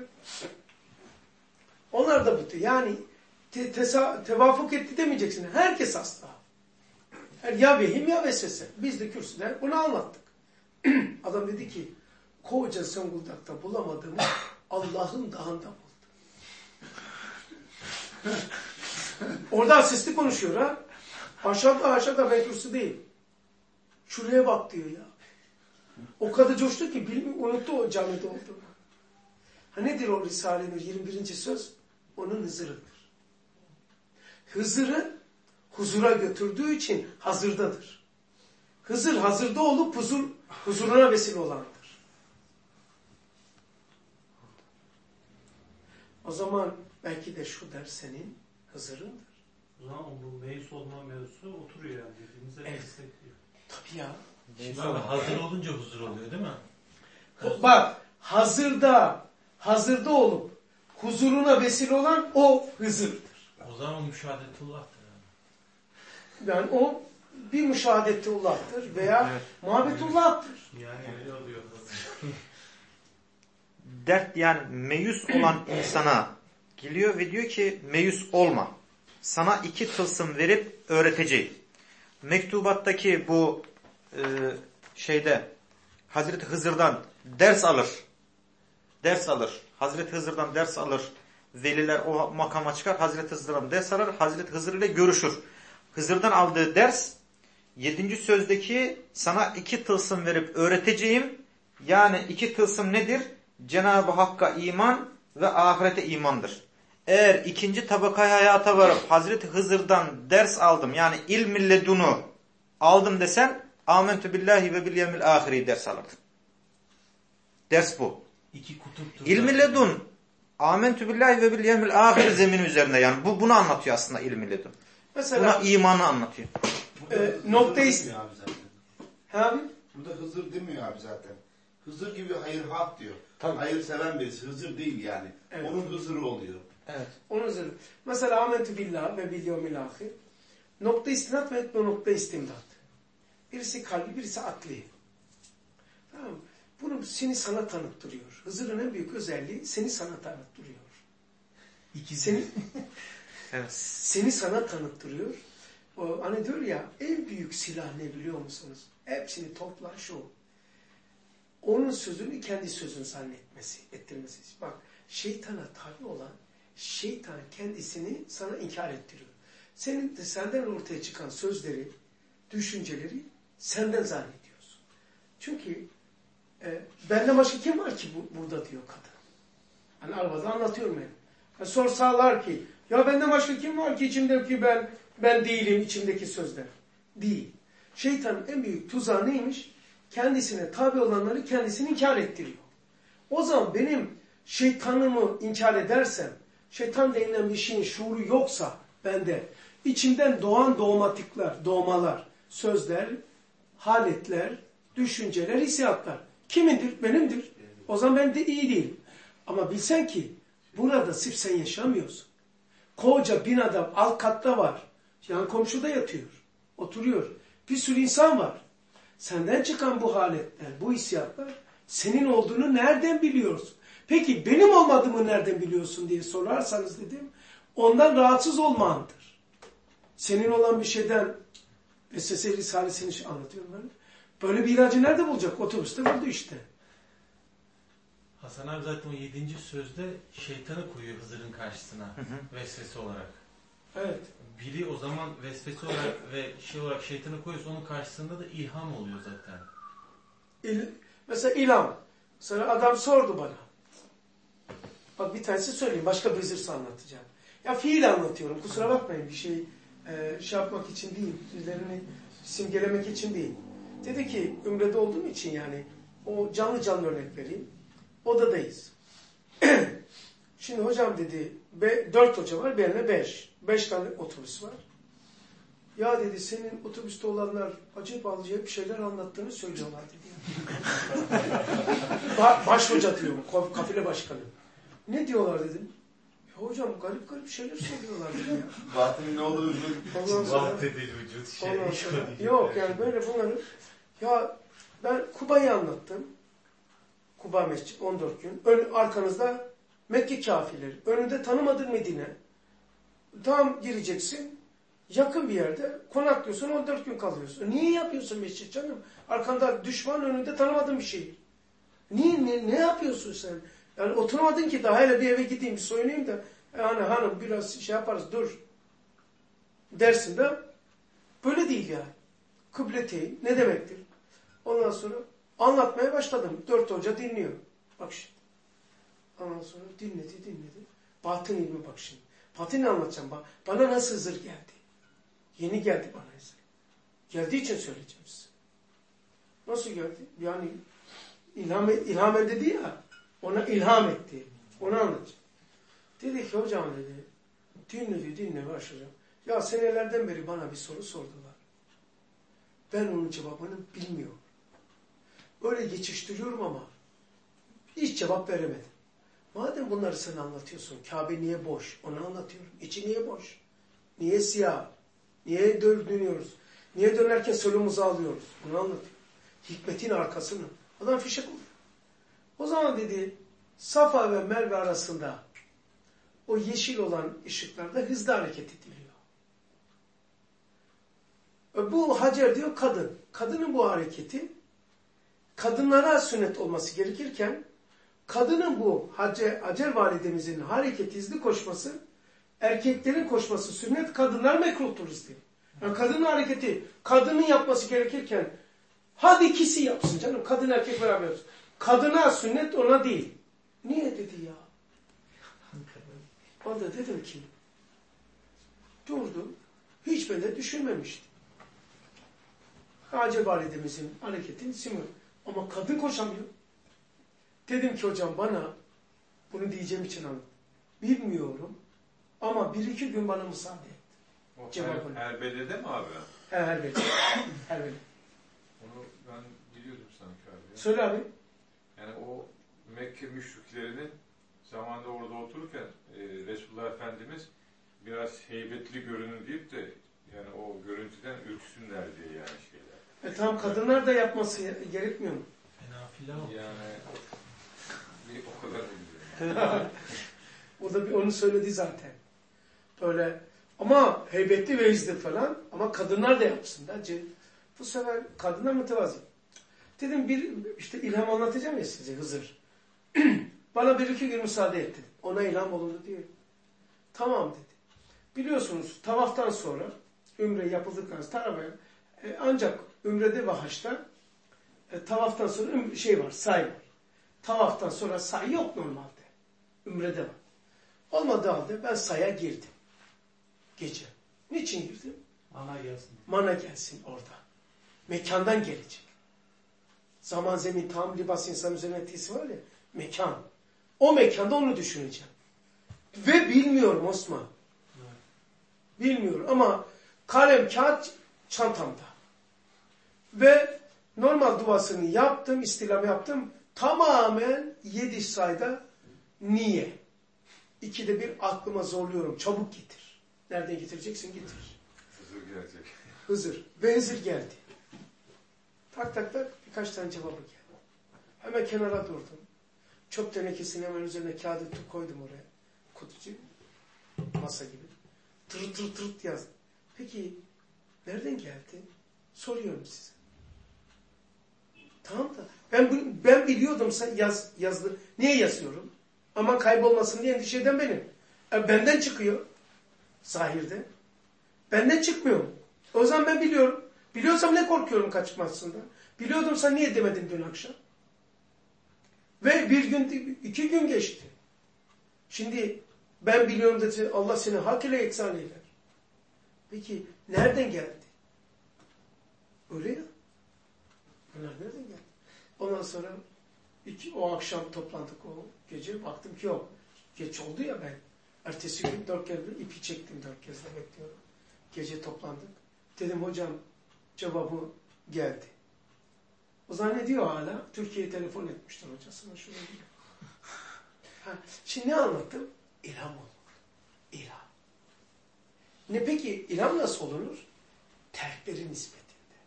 Onlar da bu. Yani te, tesa, tevafuk etti demeyeceksin. Herkes hasta. Yani ya vehim ya vesvese. Biz de kürsüde bunu anlattık. Adam dedi ki koca Zonguldak'ta bulamadığımı Allah'ın dağında buldum. Orada sesli konuşuyor ha. Aşağıda aşağıda ben kürsü değil. Şuraya bak diyor ya. O kadar coştu ki bilmiyor, unuttu o camide olduğunu. Ha nedir o Risale-i Nur yirmi birinci söz? Onun Hızır'ıdır. Hızır'ı huzura götürdüğü için hazırdadır. Hızır hazırda olup huzur, huzuruna vesile olandır. O zaman belki de şu ders senin Hızır'ındır. O zaman bu meyus olma mevzusu oturuyor yani dediğimizde evet. destekliyor. Tabii ya. Şimdi abi hazır olunca huzur oluyor değil mi? Hazır. Bak hazırda hazırda olup huzuruna vesile olan o Hızır'dır. O zaman müşahedetullah'tır. Yani. yani o bir müşahedetullah'tır veya evet. muhabbetullah'tır. Yani öyle oluyor. Dert yani meyus olan insana geliyor ve diyor ki meyus olma. Sana iki tılsım verip öğreteceğim. Mektubattaki bu e, şeyde Hazreti Hızır'dan ders alır. Ders alır. Hazreti Hızır'dan ders alır. Veliler o makama çıkar. Hazreti Hızır'dan ders alır. Hazreti Hızır ile görüşür. Hızır'dan aldığı ders yedinci sözdeki sana iki tılsım verip öğreteceğim. Yani iki tılsım nedir? Cenab-ı Hakk'a iman ve ahirete imandır. Eğer ikinci tabakaya hayata varıp Hazreti Hızır'dan ders aldım yani ilm-i ledunu aldım desen âmentü billahi ve bil yevmil âhiri ders alırdın. Ders bu. İki kutuptur. İlm-i ledun Amentü billahi ve bil yevmil ahir zemini üzerinde yani. Bu bunu anlatıyor aslında ilmi ledun. Mesela Buna imanı anlatıyor. Burada e, Hızır nokta demiyor is- abi zaten. He abi? Burada Hızır demiyor abi zaten. Hızır gibi hayır hak diyor. Tabii. Hayır seven birisi. Hızır değil yani. Evet. Onun Hızır'ı oluyor. Evet. Onun üzerine. Mesela amentü billah ve bil yevmil ahir. Nokta istinat ve etme nokta istimdat. Birisi kalbi, birisi akli. Tamam mı? Bunu seni sana tanıttırıyor. Hızır'ın en büyük özelliği seni sana tanıttırıyor. Seni, Evet. seni sana tanıttırıyor. O, hani diyor ya en büyük silah ne biliyor musunuz? Hepsini topla şu. Onun sözünü kendi sözün zannetmesi, ettirmesi. Bak şeytana tabi olan şeytan kendisini sana inkar ettiriyor. Senin de senden ortaya çıkan sözleri, düşünceleri senden zannediyorsun. Çünkü e, benden başka kim var ki bu, burada diyor kadın. Hani arabada anlatıyorum ben. Yani sorsalar ki ya benden başka kim var ki içimdeki ben ben değilim içimdeki sözler. Değil. Şeytanın en büyük tuzağı neymiş? Kendisine tabi olanları kendisini inkar ettiriyor. O zaman benim şeytanımı inkar edersem, şeytan denilen bir şeyin şuuru yoksa bende, içimden doğan doğmatikler, doğmalar, sözler, haletler, düşünceler, hissiyatlar. Kimindir? Benimdir. O zaman ben de iyi değilim. Ama bilsen ki burada sırf sen yaşamıyorsun. Koca binada alt katta var. Yan komşuda yatıyor. Oturuyor. Bir sürü insan var. Senden çıkan bu haletler, bu hissiyatlar senin olduğunu nereden biliyorsun? Peki benim olmadığımı nereden biliyorsun diye sorarsanız dedim, ondan rahatsız olmandır. Senin olan bir şeyden, Vesvese Risalesi'ni anlatıyorum ben. Böyle bir ilacı nerede bulacak? Otobüste buldu işte. Hasan abi zaten o yedinci sözde şeytanı koyuyor Hızır'ın karşısına hı hı. vesvese olarak. Evet. Biri o zaman vesvese olarak ve şey olarak şeytanı koyuyorsa onun karşısında da ilham oluyor zaten. İl, mesela ilham. Mesela adam sordu bana. Bak bir tanesi söyleyeyim. Başka bir zırsa anlatacağım. Ya fiil anlatıyorum. Kusura bakmayın bir şey e, şey yapmak için değil. Birilerini simgelemek için değil. Dedi ki Ümre'de olduğum için yani o canlı canlı örnek vereyim. Odadayız. Şimdi hocam dedi, be, dört hoca var, benimle beş. Beş tane otobüs var. Ya dedi, senin otobüste olanlar acayip acayip şeyler anlattığını söylüyorlar dedi. ba baş hoca diyor, kafile başkanı. Ne diyorlar dedim. Ya hocam garip garip şeyler söylüyorlar dedim ya. Batının ne olduğunu Vahdedil vücut şey. Yok yani böyle bunları. Ya ben Kuba'yı anlattım. Kuba Mescid on dört gün. Ön, arkanızda Mekke kafirleri. Önünde tanımadığın Medine. Tam gireceksin. Yakın bir yerde konaklıyorsun, on dört gün kalıyorsun. Niye yapıyorsun mescid canım? Arkanda düşman, önünde tanımadığın bir şey. Niye, ne, ne yapıyorsun sen? Yani oturamadın ki daha hele bir eve gideyim, bir soyunayım da yani hanım biraz şey yaparız, dur dersin de böyle değil yani. Kıbleteyn ne demektir? Ondan sonra anlatmaya başladım. Dört hoca dinliyor. Bak şimdi. Ondan sonra dinledi, dinledi. Batın ilmi bak şimdi. Batın ne anlatacağım? Bana nasıl Hızır geldi? Yeni geldi bana Hızır. Geldiği için söyleyeceğim size. Nasıl geldi? Yani ilham, ilham dedi ya. Ona ilham etti. Onu anlatacağım. Dedi ki hocam dedi. Dinledi, dinle başlayacağım. Ya senelerden beri bana bir soru sordular. Ben onun cevabını bilmiyorum. Öyle geçiştiriyorum ama hiç cevap veremedim. Madem bunları sen anlatıyorsun, Kabe niye boş? Onu anlatıyorum. İçi niye boş? Niye siyah? Niye dönüyoruz? Niye dönerken solumuzu alıyoruz? Bunu anlatıyorum. Hikmetin arkasını. Adam fişek oluyor. O zaman dedi, Safa ve Merve arasında o yeşil olan ışıklarda hızlı hareket ediliyor. Bu Hacer diyor kadın. Kadının bu hareketi kadınlara sünnet olması gerekirken kadının bu Hacer, Hacer validemizin hareketi hızlı koşması, erkeklerin koşması sünnet, kadınlar mekruhtur hızlı. Yani kadının hareketi, kadının yapması gerekirken hadi ikisi yapsın canım, kadın erkek beraber yapsın. Kadına sünnet, ona değil. Niye dedi ya? O da dedim ki durdu. Hiç ben de düşünmemiştim. Hacer validemizin hareketini simiyor. Ama kadın koşamıyor. Dedim ki hocam bana bunu diyeceğim için anlat. bilmiyorum ama bir iki gün bana müsaade et. O Cevabını. Her, Herbede'de mi abi? He, her biri. Her biri. Onu ben biliyordum sanki abi. Ya. Söyle abi. Yani o Mekke müşriklerinin zamanında orada otururken e, Resulullah Efendimiz biraz heybetli görünün deyip de yani o görüntüden ürksünler diye yani şeyler. E tamam, kadınlar da yapması gerekmiyor mu? Nafile o. Yani bir o kadar da O da bir onu söyledi zaten. Böyle ama heybetli ve izdir falan ama kadınlar da yapsın. Bence bu sefer kadınlar mütevazi. Dedim bir işte ilham anlatacağım ya size, Hızır. Bana bir iki gün müsaade et dedim. Ona ilham olundu diye. Tamam dedi. Biliyorsunuz tavaftan sonra ümre yapıldıktan sonra e, ancak ümrede ve haçta e, tavaftan sonra üm, şey var, say var. Tavaftan sonra say yok normalde. Ümrede var. Olmadığı halde ben saya girdim. Gece. Niçin girdim? Mana gelsin. Mana gelsin orada. Mekandan gelecek. Zaman, zemin, tam, libas, insan üzerine etkisi var ya. Mekan. O mekanda onu düşüneceğim. Ve bilmiyorum Osman. Bilmiyorum ama kalem, kağıt çantamda. Ve normal duasını yaptım, istilam yaptım. Tamamen yedi sayda niye? İkide bir aklıma zorluyorum. Çabuk getir. Nereden getireceksin? Getir. Hızır gelecek. Hızır. Benzir geldi. Tak tak tak birkaç tane cevabı geldi. Hemen kenara durdum. Çöp tenekesini hemen üzerine kağıdı koydum oraya. Kutucu. Masa gibi. Tır tır tır yazdım. Peki nereden geldi? Soruyorum size. Tamam da ben ben biliyordum sen yaz yazdı. Niye yazıyorum? Aman kaybolmasın diye endişe eden benim. E, benden çıkıyor. Zahirde. Benden çıkmıyor mu? O zaman ben biliyorum. Biliyorsam ne korkuyorum kaçmasından? Biliyordum sen niye demedin dün akşam? Ve bir gün, iki gün geçti. Şimdi ben biliyorum dedi, Allah seni hak ile ihsan eder. Peki nereden geldi? Öyle ya. Bunlar nereden geldi? Ondan sonra iki, o akşam toplandık o gece. Baktım ki yok. Geç oldu ya ben. Ertesi gün dört kez ipi çektim, dört kez de bekliyorum. Gece toplandık. Dedim hocam cevabı geldi. O zannediyor hala. Türkiye'ye telefon etmişler hocasına. Şöyle diyor. Ha, şimdi ne anlattım? İlham olur. İlham. Ne peki ilham nasıl olunur? Terkleri nispetinde.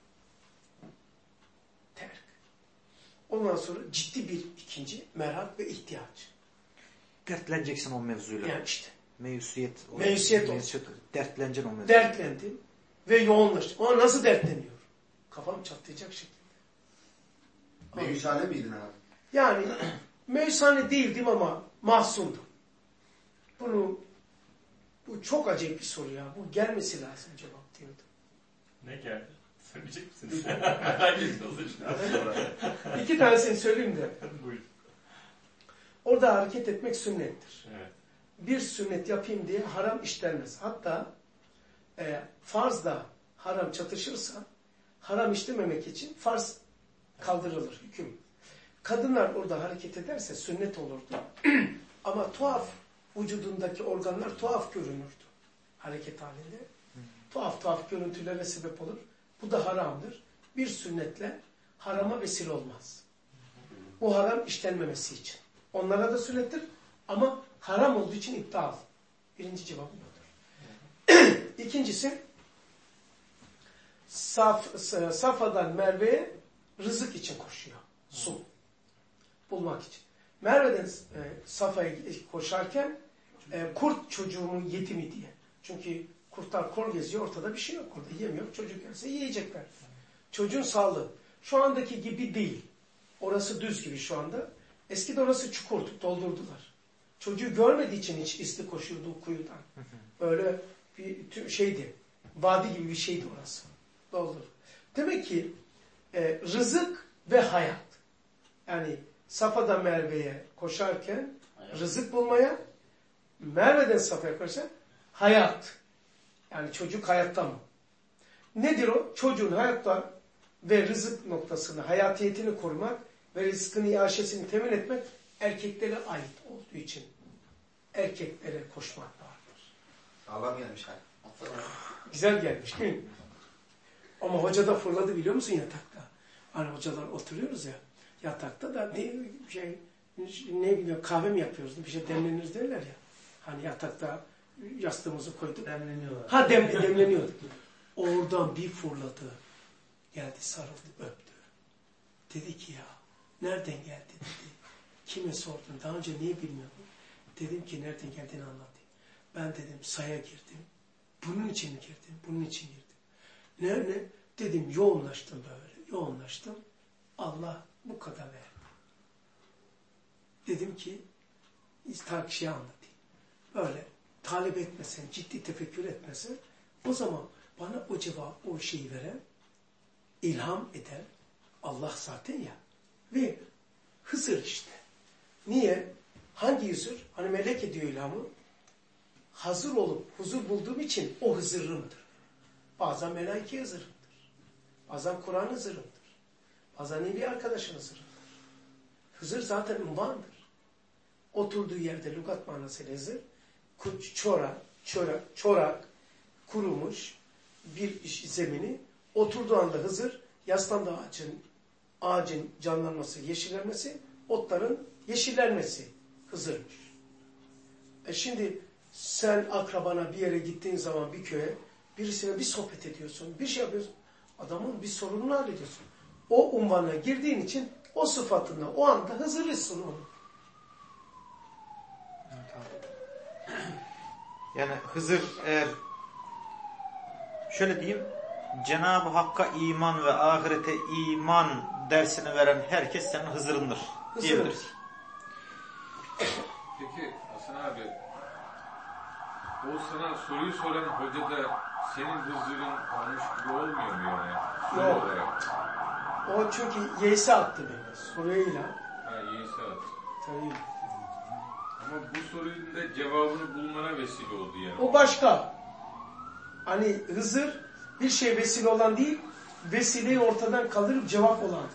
Terk. Ondan sonra ciddi bir ikinci merak ve ihtiyaç. Dertleneceksin o mevzuyla. Yani işte. Meyusiyet. Meyusiyet olsun. Dertleneceksin o mevzuyla. Dertlendim ve yoğunlaştım. Ama nasıl dertleniyor? Kafam çatlayacak şekilde. Meyusane miydin abi? Yani meyusane değildim ama mahzundum. Bunu bu çok acayip bir soru ya. Bu gelmesi lazım cevap diyordum. Ne geldi? Söyleyecek misiniz? Hangi soru işte? İki tanesini söyleyeyim de. Buyurun. Orada hareket etmek sünnettir. Evet. Bir sünnet yapayım diye haram işlenmez. Hatta e, farzla haram çatışırsa haram işlememek için farz kaldırılır hüküm. Kadınlar orada hareket ederse sünnet olurdu. Ama tuhaf vücudundaki organlar tuhaf görünürdü hareket halinde. Tuhaf tuhaf görüntülere sebep olur. Bu da haramdır. Bir sünnetle harama vesile olmaz. Bu haram işlenmemesi için. Onlara da sünnettir ama haram olduğu için iptal. Birinci cevabı budur. İkincisi Saf, Safa'dan Merve'ye rızık için koşuyor. Su. Bulmak için. Merve'den e, Safa'ya koşarken e, kurt çocuğumun yetimi diye. Çünkü kurtlar kor geziyor, ortada bir şey yok. Orada yemiyor. Çocuk yerse yiyecekler. Çocuğun sağlığı. Şu andaki gibi değil. Orası düz gibi şu anda. Eskiden orası çukurdu. Doldurdular. Çocuğu görmediği için hiç isti koşuyordu kuyudan. Böyle bir şeydi. Vadi gibi bir şeydi orası. Doldur. Demek ki e, rızık ve hayat. Yani Safa'dan Merve'ye koşarken hayat. Rızık bulmaya, Merve'den Safa'ya koşarken hayat. Yani çocuk hayatta mı? Nedir o? Çocuğun hayatta ve rızık noktasını, hayatiyetini korumak ve rızkını, iaşesini temin etmek erkeklere ait olduğu için erkeklere koşmak vardır. Sağlam gelmiş hal. Güzel gelmiş değil mi? Ama hoca da fırladı biliyor musun yatakta? Hani hocalar oturuyoruz ya yatakta da ne şey ne bileyim kahve mi yapıyoruz bir şey demleniriz derler ya. Hani yatakta yastığımızı koyduk. Demleniyorlar. Ha dem, demleniyordu. Oradan bir fırladı. Geldi sarıldı öptü. Dedi ki ya nereden geldi dedi. Kime sordun? Daha önce niye bilmiyordun? Dedim ki nereden geldiğini anlatayım. Ben dedim saya girdim. Bunun için mi girdim? Bunun için girdim. Nerede? Dedim yoğunlaştım böyle. Yoğunlaştım. Allah bu kadar verdi. Dedim ki takşiye anlatayım. Böyle talep etmesen, ciddi tefekkür etmesen o zaman bana o cevap, o şeyi veren, ilham eden Allah zaten ya. Ve Hızır işte. Niye? Hangi Hızır? Hani melek ediyor ilhamı. Hazır olup huzur bulduğum için o Hızır'ımdır. Bazen melaike Hızır'ımdır. Bazen Kur'an Hızır'ımdır. Bazen nevi arkadaşın Hızır'ımdır. Hızır zaten unvandır. Oturduğu yerde lügat manasıyla Hızır, çorak, çorak, çorak, kurumuş bir zemini, oturduğu anda Hızır, yaslandığı ağacın, ağacın canlanması, yeşillenmesi, otların yeşillenmesi Hızır'mış. E şimdi sen akrabana bir yere gittiğin zaman bir köye, birisine bir sohbet ediyorsun, bir şey yapıyorsun, adamın bir sorununu hallediyorsun. O unvana girdiğin için o sıfatında o anda Hızır'lısın onu. Yani Hızır eğer şöyle diyeyim, Cenab-ı Hakk'a iman ve ahirete iman dersini veren herkes senin Hızır'ındır diyebiliriz. Peki Hasan abi, o sana soruyu soran hoca da senin Hızır'ın olmuş gibi olmuyor mu yani? Soru Yok. olarak. O çünkü yeyse attı beni soruyla. Ha, iyi saat. Tabii. Ama bu sorunun da cevabını bulmana vesile oldu yani. O başka. Hani Hızır bir şey vesile olan değil, vesileyi ortadan kaldırıp cevap olandır.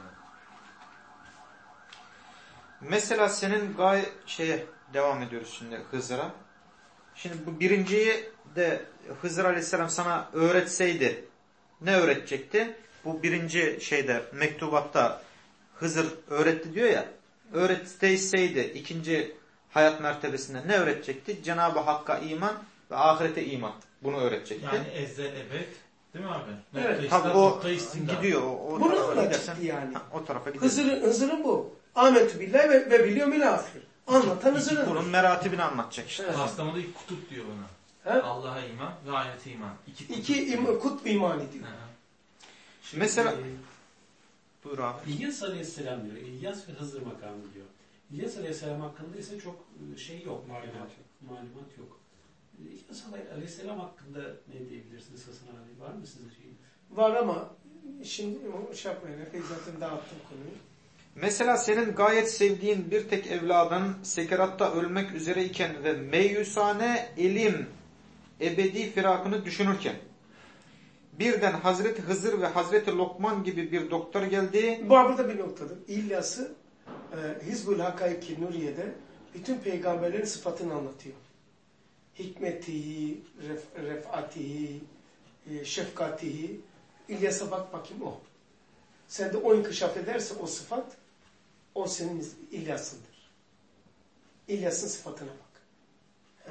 Mesela senin gayet şeye devam ediyoruz şimdi Hızır'a. Şimdi bu birinciyi de Hızır Aleyhisselam sana öğretseydi ne öğretecekti? Bu birinci şeyde mektubatta Hızır öğretti diyor ya. Öğretseydi ikinci hayat mertebesinde ne öğretecekti? Cenab-ı Hakk'a iman ve ahirete iman. Bunu öğretecekti. Yani ezzel ebed değil mi abi? Evet. Tabii o gidiyor. O, o Bunu tarafa öğretti gidersen, yani. ha, o tarafa gidiyor. Hızır'ın, Hızır'ın bu. Ahmetü billahi ve, ve biliyor milahir. Anlatan Hızır'ın. Bunun meratibini anlatacak işte. Evet. Kastamonu ilk kutup diyor bana. He? Allah'a iman ve ahirete iman. İki, İki im, kutb iman ediyor. Hı hı. Şimdi, Mesela- e, Buyur abi. İlyas Aleyhisselam diyor. İlyas ve Hızır makamı diyor. İlyas Aleyhisselam hakkında ise çok e, şey yok. Malumat yok. Malumat yok. E, İlyas Aleyhisselam hakkında ne diyebilirsiniz Hasan abi? Var mı sizin şeyiniz? Var ama şimdi şey yapmayın. Epey zaten dağıttım konuyu. Mesela senin gayet sevdiğin bir tek evladın sekeratta ölmek üzereyken ve meyusane elim ebedi firakını düşünürken birden Hazreti Hızır ve Hazreti Lokman gibi bir doktor geldi. Bu burada bir noktadır. İlyas'ı e, Hizbul Hakaiki Nuriye'de bütün peygamberlerin sıfatını anlatıyor. Hikmetihi, ref, refatihi, e, şefkatihi. İlyas'a bak bakayım o. Sen de o inkişaf ederse o sıfat, o senin İlyas'ındır. İlyas'ın sıfatına bak. Heh.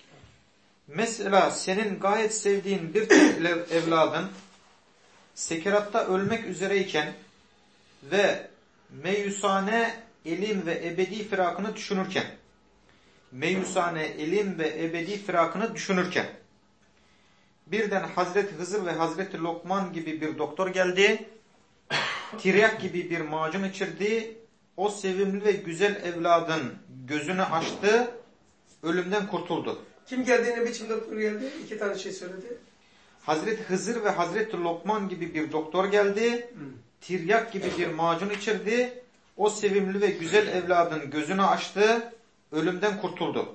Mesela senin gayet sevdiğin bir tek evladın sekeratta ölmek üzereyken ve meyusane elim ve ebedi firakını düşünürken meyusane elim ve ebedi firakını düşünürken birden Hazreti Hızır ve Hazreti Lokman gibi bir doktor geldi. Tiryak gibi bir macun içirdi. O sevimli ve güzel evladın gözünü açtı. Ölümden kurtuldu. Kim geldi, ne biçim doktor geldi? İki tane şey söyledi. Hazreti Hızır ve Hazreti Lokman gibi bir doktor geldi. Hmm. Tiryak gibi bir macun içirdi. O sevimli ve güzel evladın gözünü açtı. Ölümden kurtuldu.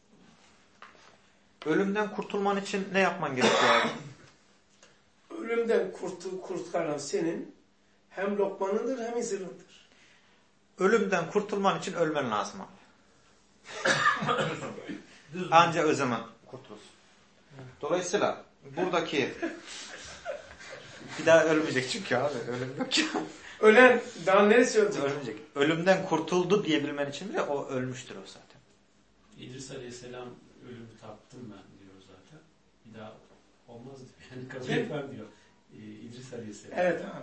Ölümden kurtulman için ne yapman gerekiyor abi? Ölümden kurtul, kurtaran senin hem Lokman'ındır hem Hızır'ındır. Ölümden kurtulman için ölmen lazım abi. Anca o zaman kurtulur. Dolayısıyla buradaki bir daha ölmeyecek çünkü abi. Ölüm yok ya. Ölen daha neresi ölecek? Ölmeyecek. Ölümden kurtuldu diyebilmen için bile o ölmüştür o zaten. İdris Aleyhisselam ölümü tattım ben diyor zaten. Bir daha olmaz diyor. Yani kabul Kim? etmem diyor. Ee, İdris Aleyhisselam. Evet abi.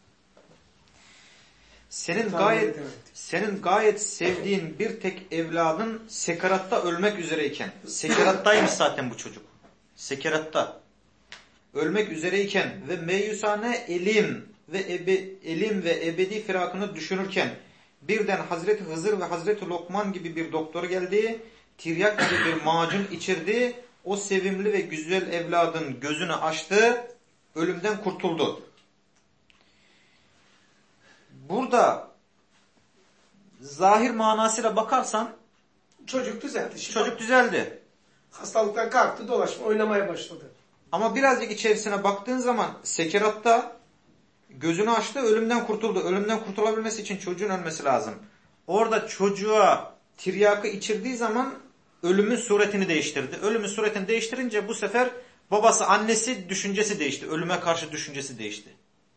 Senin Tahmin gayet edemedim. senin gayet sevdiğin bir tek evladın sekeratta ölmek üzereyken, sekerattaymış zaten bu çocuk. Sekeratta ölmek üzereyken ve meyusane elim ve ebe, elim ve ebedi firakını düşünürken birden Hazreti Hızır ve Hazreti Lokman gibi bir doktor geldi, tiryak gibi bir macun içirdi, o sevimli ve güzel evladın gözünü açtı, ölümden kurtuldu. Burada zahir manasıyla bakarsan Çocuk düzeldi. Şimdi çocuk düzeldi. hastalıktan kalktı, dolaşma, oynamaya başladı. Ama birazcık içerisine baktığın zaman sekeratta gözünü açtı, ölümden kurtuldu. Ölümden kurtulabilmesi için çocuğun ölmesi lazım. Orada çocuğa tiryakı içirdiği zaman ölümün suretini değiştirdi. Ölümün suretini değiştirince bu sefer babası, annesi düşüncesi değişti. Ölüme karşı düşüncesi değişti.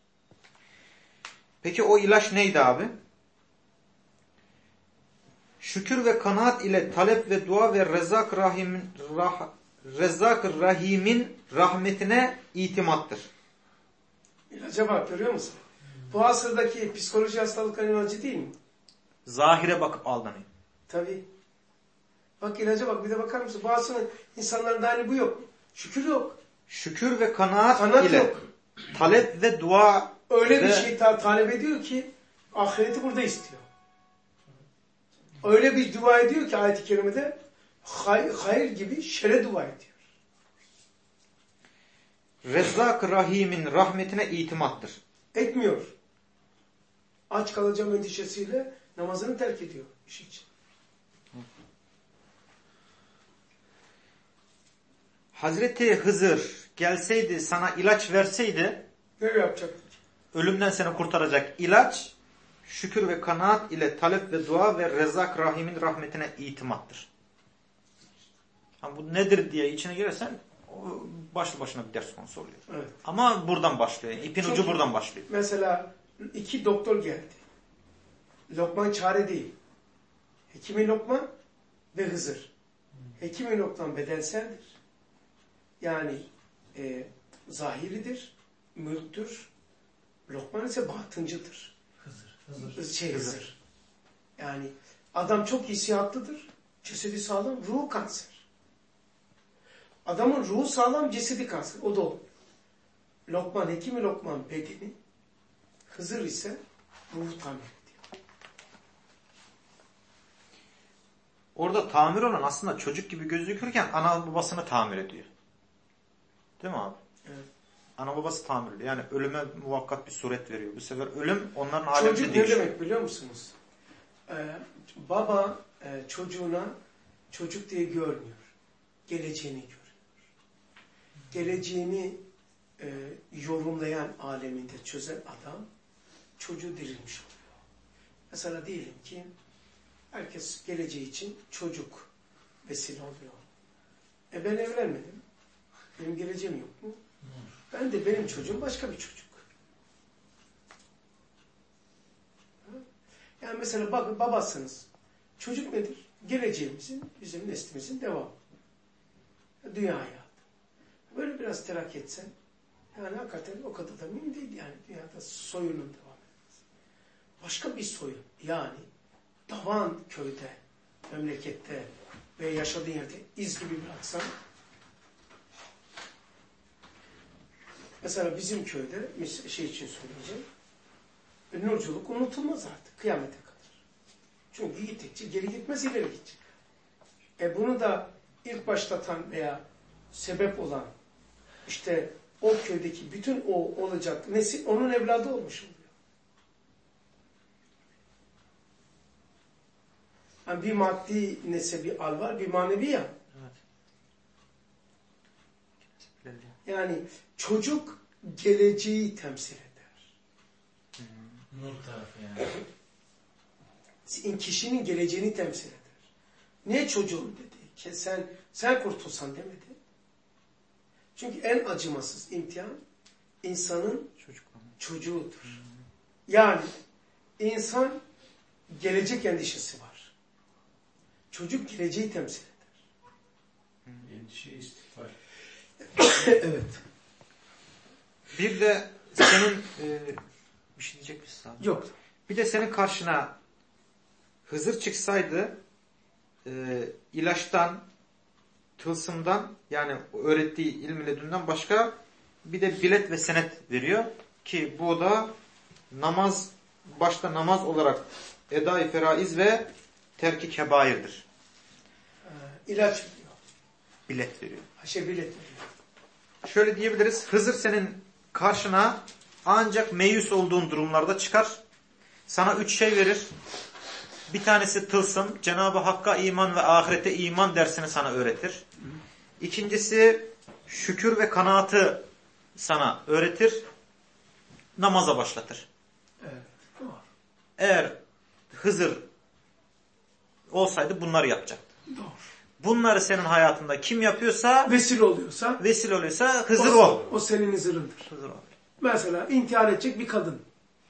Peki o ilaç neydi abi? Şükür ve kanaat ile talep ve dua ve Rezzak Rahim'in rah, Rezzak Rahim'in rahmetine itimattır. İlaca bak, görüyor musun? Bu asırdaki psikoloji hastalıklarının ilacı değil mi? Zahire bakıp aldanayım. Tabii. Bak ilaca bak, bir de bakar mısın? Bu asrın insanların da hani bu yok. Şükür yok. Şükür ve kanaat, Kanaat ile yok. talep ve dua Öyle ve bir şey ta talep ediyor ki ahireti burada istiyor. Öyle bir dua ediyor ki ayet-i kerimede hay, hayır gibi şere dua ediyor. Rezzak Rahim'in rahmetine itimattır. Etmiyor. Aç kalacağım endişesiyle namazını terk ediyor iş için. Hazreti Hızır gelseydi sana ilaç verseydi Ne yapacak? ölümden seni kurtaracak ilaç şükür ve kanaat ile talep ve dua ve Rezzak Rahim'in rahmetine itimattır. Yani bu nedir diye içine girersen o başlı başına bir ders konusu oluyor. Evet. Ama buradan başlıyor. Yani ipin Çünkü ucu buradan başlıyor. Mesela iki doktor geldi. Lokman çare değil. Hekimi Lokman ve Hızır. Hekimi Lokman bedenseldir. Yani e, zahiridir, mülktür. Lokman ise batıncıdır. Hızır. Hızır. Şey Hızır. Yani adam çok iyi sıhhatlıdır. Cesedi sağlam, ruhu kanser. Adamın ruhu sağlam, cesedi kanser. O da o. Lokman, hekimi Lokman bedeni, Hızır ise ruhu tamir ediyor. Orada tamir olan aslında çocuk gibi gözükürken ana babasını tamir ediyor. Değil mi abi? Evet. Ana babası tamir ediyor. Yani ölüme muvakkat bir suret veriyor. Bu sefer ölüm onların aleminde Çocuk ne değişiyor. demek biliyor musunuz? Ee, baba e, çocuğuna çocuk diye görmüyor. Geleceğini görüyor. Geleceğini e, yorumlayan aleminde çözen adam çocuğu dirilmiş oluyor. Mesela diyelim ki herkes geleceği için çocuk vesile oluyor. E ben evlenmedim. Benim geleceğim yok mu? Ben de benim çocuğum başka bir çocuk. Yani mesela bakın babasınız. Çocuk nedir? Geleceğimizin, bizim neslimizin devamı. Dünya hayatı. Böyle biraz terak etsen, yani hakikaten o kadar da mühim değil yani. Dünyada soyunun devam etmesi. Başka bir soyun, yani Davan köyde, memlekette ve yaşadığın yerde iz gibi bıraksan, mesela bizim köyde, şey için söyleyeceğim, nurculuk unutulmaz artık, kıyamete kadar. Çünkü gittikçe geri gitmez, ileri gidecek. E bunu da ilk başlatan veya sebep olan, işte o köydeki bütün o olacak nesil, onun evladı olmuş oluyor. Yani bir maddi nesebi al var, bir manevi ya. Evet. Yani çocuk geleceği temsil eder. Nur tarafı yani. Kişinin geleceğini temsil eder. Niye çocuğum dedi. Ki sen, sen kurtulsan demedi. Çünkü en acımasız imtihan insanın çocuğudur. Yani insan gelecek endişesi var. Çocuk geleceği temsil eder. Endişe, istiğfar. Evet. Bir de senin e, bir şey diyecek misin abi? Yok. Bir de senin karşına Hızır çıksaydı e, ilaçtan, tılsımdan yani öğrettiği ilm ledünden başka bir de bilet ve senet veriyor ki bu da namaz, başta namaz olarak eda-i feraiz ve terk-i kebairdir. Ee, ilaç veriyor. Bilet veriyor. Haşe bilet veriyor. Şöyle diyebiliriz. Hızır senin karşına ancak meyus olduğun durumlarda çıkar. Sana üç şey verir. Bir tanesi tılsım. Cenab-ı Hakk'a iman ve ahirete iman dersini sana öğretir. İkincisi şükür ve kanaatı sana öğretir. Namaza başlatır. Evet. Doğru. Eğer Hızır olsaydı bunları yapacaktı. Doğru. Bunları senin hayatında kim yapıyorsa, vesile oluyorsa, vesile oluyorsa Hızır o. o. O senin Hızır'ındır. Hızır o. Mesela intihar edecek bir kadın.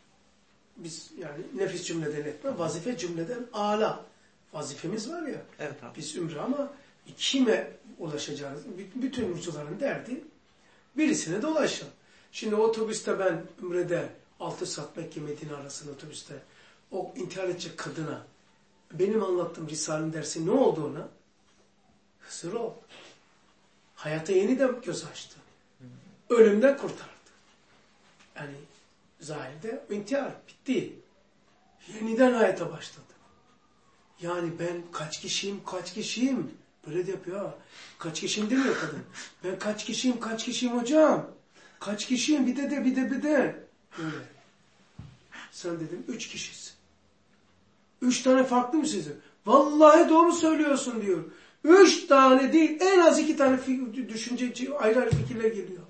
Biz yani nefis cümleden etme, vazife cümleden âlâ. Vazifemiz var ya. Evet abi. Biz ümre ama kime ulaşacağız? Bütün ümrücülerin derdi birisine de ulaşın. Şimdi otobüste ben ümrede altı saat Mekke Medine arasında otobüste o intihar edecek kadına benim anlattığım Risale'nin dersi ne oldu ona? Hızır o. Hayata yeniden göz açtı. Ölümden kurtardı. Yani zahirde intihar bitti. Yeniden hayata başladı. Yani ben kaç kişiyim, kaç kişiyim. Böyle de yapıyor ha. Kaç kişiyim demiyor kadın. Ben kaç kişiyim, kaç kişiyim hocam. Kaç kişiyim, bir de de, bir de, bir de. Böyle. Sen dedim, üç kişisin. Üç tane farklı mı sizin? Vallahi doğru söylüyorsun diyor. Üç tane değil, en az iki tane düşünce, ayrı ayrı fikirler geliyor.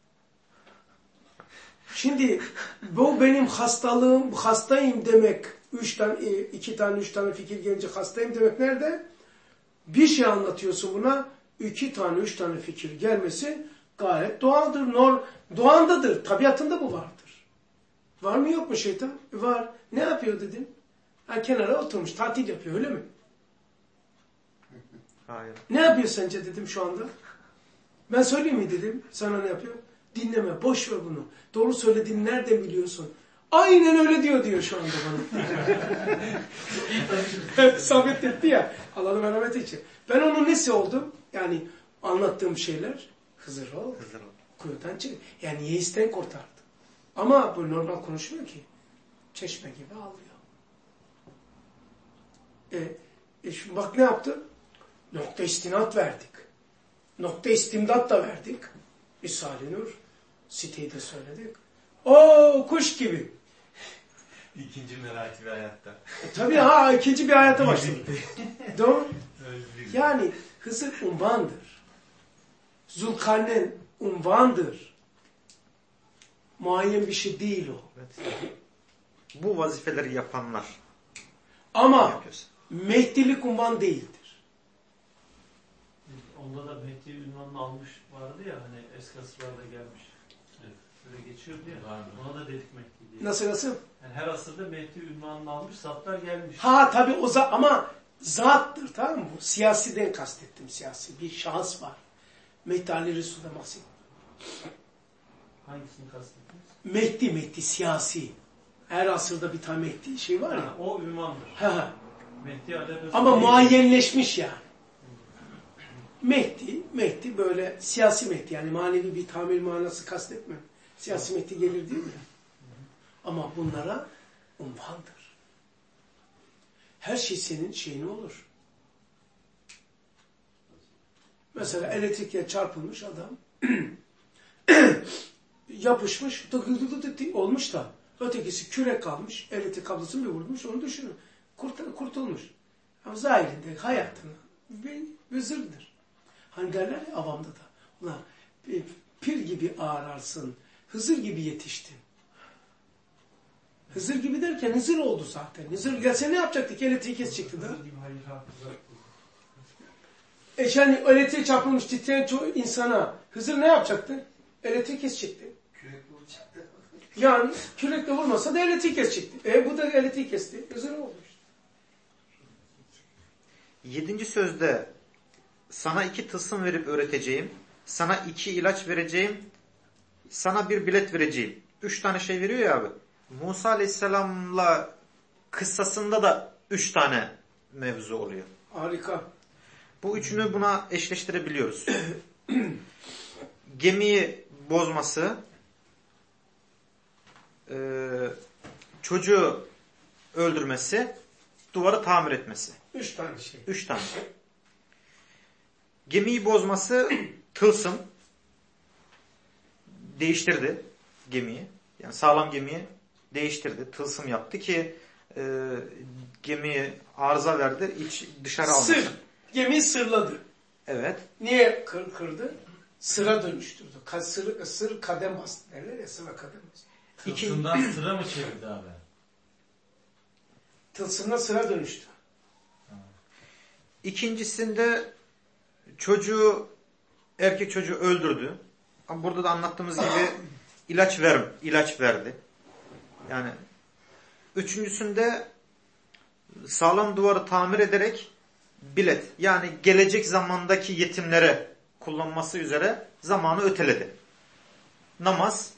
Şimdi bu benim hastalığım, hastayım demek, üç tane, iki tane, üç tane fikir gelince hastayım demek nerede? Bir şey anlatıyorsun buna, iki tane, üç tane fikir gelmesi gayet doğaldır, nor, doğandadır, tabiatında bu vardır. Var mı yok mu şeytan? Var. Ne yapıyor dedim? Ha, kenara oturmuş, tatil yapıyor öyle mi? Hayır. Ne yapıyor sence dedim şu anda? Ben söyleyeyim mi dedim, sana ne yapıyor? Dinleme, boş ver bunu. Doğru söylediğini nereden biliyorsun? Aynen öyle diyor diyor şu anda bana. Sabit etti ya. Allah'ın merhameti için. Ben onun nesi oldum? Yani anlattığım şeyler Hızır ol. Hızır ol. Kuyudan çık. Yani yeisten kurtardı. Ama bu normal konuşmuyor ki. Çeşme gibi ağlıyor. E, e şimdi bak ne yaptı? Nokta istinat verdik. Nokta istimdat da verdik. Risale-i Nur. Siteyi de söyledik. Oo kuş gibi. İkinci meraki bir hayatta. E, tabii ha ikinci bir hayata başladı. Doğru. Yani Hızır unvandır. Zulkarneyn unvandır. Muayyen bir şey değil o. Evet. Bu vazifeleri yapanlar. Ama Mehdilik unvan değildir. Onda da Mehdi ünvanını almış vardı ya hani eski asırlarda gelmiş. Evet. Böyle geçiyordu ya. Ona da dedik Mehdi diye. Nasıl nasıl? Yani her asırda Mehdi ünvanını almış zatlar gelmiş. Ha tabii o za ama zattır tamam mı? Siyasiden kastettim siyasi. Bir şahıs var. Mehdi Ali Resul'da bahsediyor. Hangisini kastettiniz? Mehdi, Mehdi siyasi. Her asırda bir tane Mehdi şey var ya. Ha, o ünvandır. Ha, ha. Mehdi Ali Resul Ama değil. muayyenleşmiş yani. Mehdi, Mehdi böyle siyasi Mehdi yani manevi bir tamir manası kastetmem. Siyasi Mehdi gelir değil mi? Ama bunlara unvandır. Her şey senin şeyin olur. Mesela elektrikle çarpılmış adam yapışmış olmuş da ötekisi kürek kalmış elektrik kablosunu bir vurmuş onu düşünün. Kurt, kurtulmuş. Ama zahirinde hayatını bir vızırdır. Hani derler ya avamda da. Ulan pir gibi ağrarsın. Hızır gibi yetiştin. Hızır gibi derken Hızır oldu zaten. Hızır gelse ne yapacaktık? Elektrik kesecekti da. Hızır gibi hayır hafızat. E yani elektriğe çarpılmış titreyen çoğu insana Hızır ne yapacaktı? Elektrik kesecekti. Kürek vuracaktı. Yani kürekle vurmasa da elektrik kesecekti. E bu da elektrik kesti. Hızır olmuş. Yedinci sözde sana iki tılsım verip öğreteceğim. Sana iki ilaç vereceğim. Sana bir bilet vereceğim. Üç tane şey veriyor ya abi. Musa Aleyhisselam'la kıssasında da üç tane mevzu oluyor. Harika. Bu üçünü buna eşleştirebiliyoruz. Gemiyi bozması, çocuğu öldürmesi, duvarı tamir etmesi. Üç tane şey. Üç tane. Gemiyi bozması tılsım. Değiştirdi gemiyi. Yani sağlam gemiyi değiştirdi. Tılsım yaptı ki e, gemiyi arıza verdi. İç, dışarı almasın. Sır. Gemiyi sırladı. Evet. Niye kır, kırdı? Sıra dönüştürdü. Ka, sır, sır kadem bastı derler ya, sıra kadem bastı. Tılsımdan sıra mı çevirdi abi? Tılsımdan sıra dönüştü. İkincisinde çocuğu, erkek çocuğu öldürdü. Ama burada da anlattığımız gibi ilaç ver, ilaç verdi. Yani üçüncüsünde sağlam duvarı tamir ederek bilet, yani gelecek zamandaki yetimlere kullanması üzere zamanı öteledi. Namaz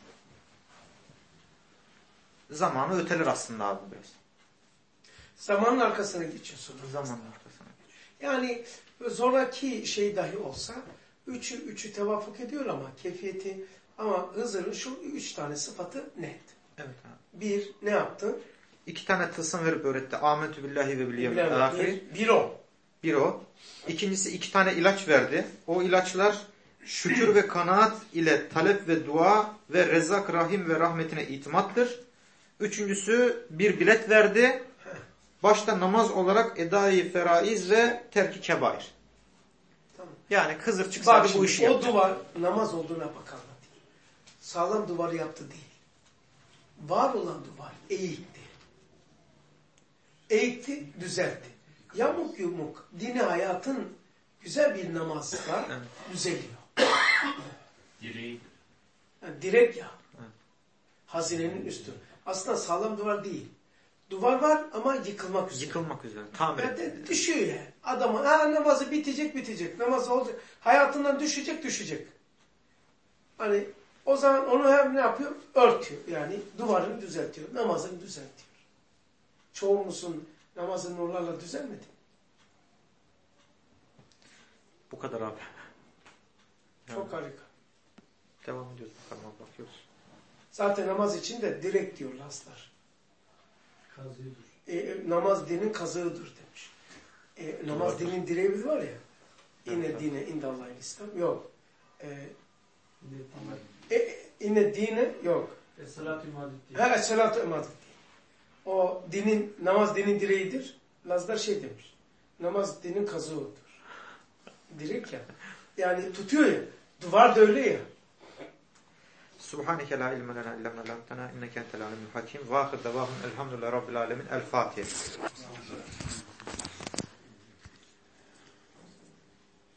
zamanı öteler aslında abi biraz. Zamanın arkasına geçiyorsun. Zamanın arkasına geçiyor. Yani zoraki şey dahi olsa üçü üçü tevafuk ediyor ama keyfiyeti, ama Hızır'ın şu üç tane sıfatı net. Evet abi. Bir, ne yaptı? İki tane tılsım verip öğretti. Âmentü billahi ve bil yevmil âhiri. Bir o. Bir o. İkincisi iki tane ilaç verdi. O ilaçlar şükür ve kanaat ile talep ve dua ve Rezzak, Rahim ve rahmetine itimattır. Üçüncüsü bir bilet verdi. Başta namaz olarak edai feraiz ve terki kebair. Tamam. Yani Hızır çıksaydı Bak bu işi şimdi, o yaptı. duvar namaz olduğuna bak anlatayım. Sağlam duvarı yaptı değil. Var olan duvar eğikti. Eğikti, düzeltti. Yamuk yumuk dini hayatın güzel bir namazla Evet. düzeliyor. Direği. Yani direk ya. Evet. Hazinenin üstü. Aslında sağlam duvar değil. Duvar var ama yıkılmak üzere. Yıkılmak üzere. Tamir Yani etti. düşüyor yani. Adamın ha, namazı bitecek bitecek. Namazı olacak. Hayatından düşecek düşecek. Hani o zaman onu hem ne yapıyor? Örtüyor. Yani duvarını düzeltiyor. Namazını düzeltiyor. Çoğumuzun namazı nurlarla düzelmedi. Bu kadar abi. Çok Yani harika. devam ediyoruz bakalım abi, bakıyoruz. Zaten namaz için de direkt diyor Lazlar. Kazıyordur. E, namaz dinin kazığıdır demiş. E, namaz Doğrudur. dinin direği var ya. İnne Evet. dine indallahil İslam. Yok. E, Ne e, inne dine yok. Es-salatu imadet diye. Ha, es-salatu imadet diye. O dinin, namaz dinin direğidir. Lazlar şey demiş. Namaz dinin kazığıdır. Direk ya. Yani tutuyor ya. Duvar da öyle ya. Subhaneke la ilme lena illa ma allamtena inneke entel alimul hakim. Ve ahir devahum elhamdülillahi rabbil alemin. El Fatiha.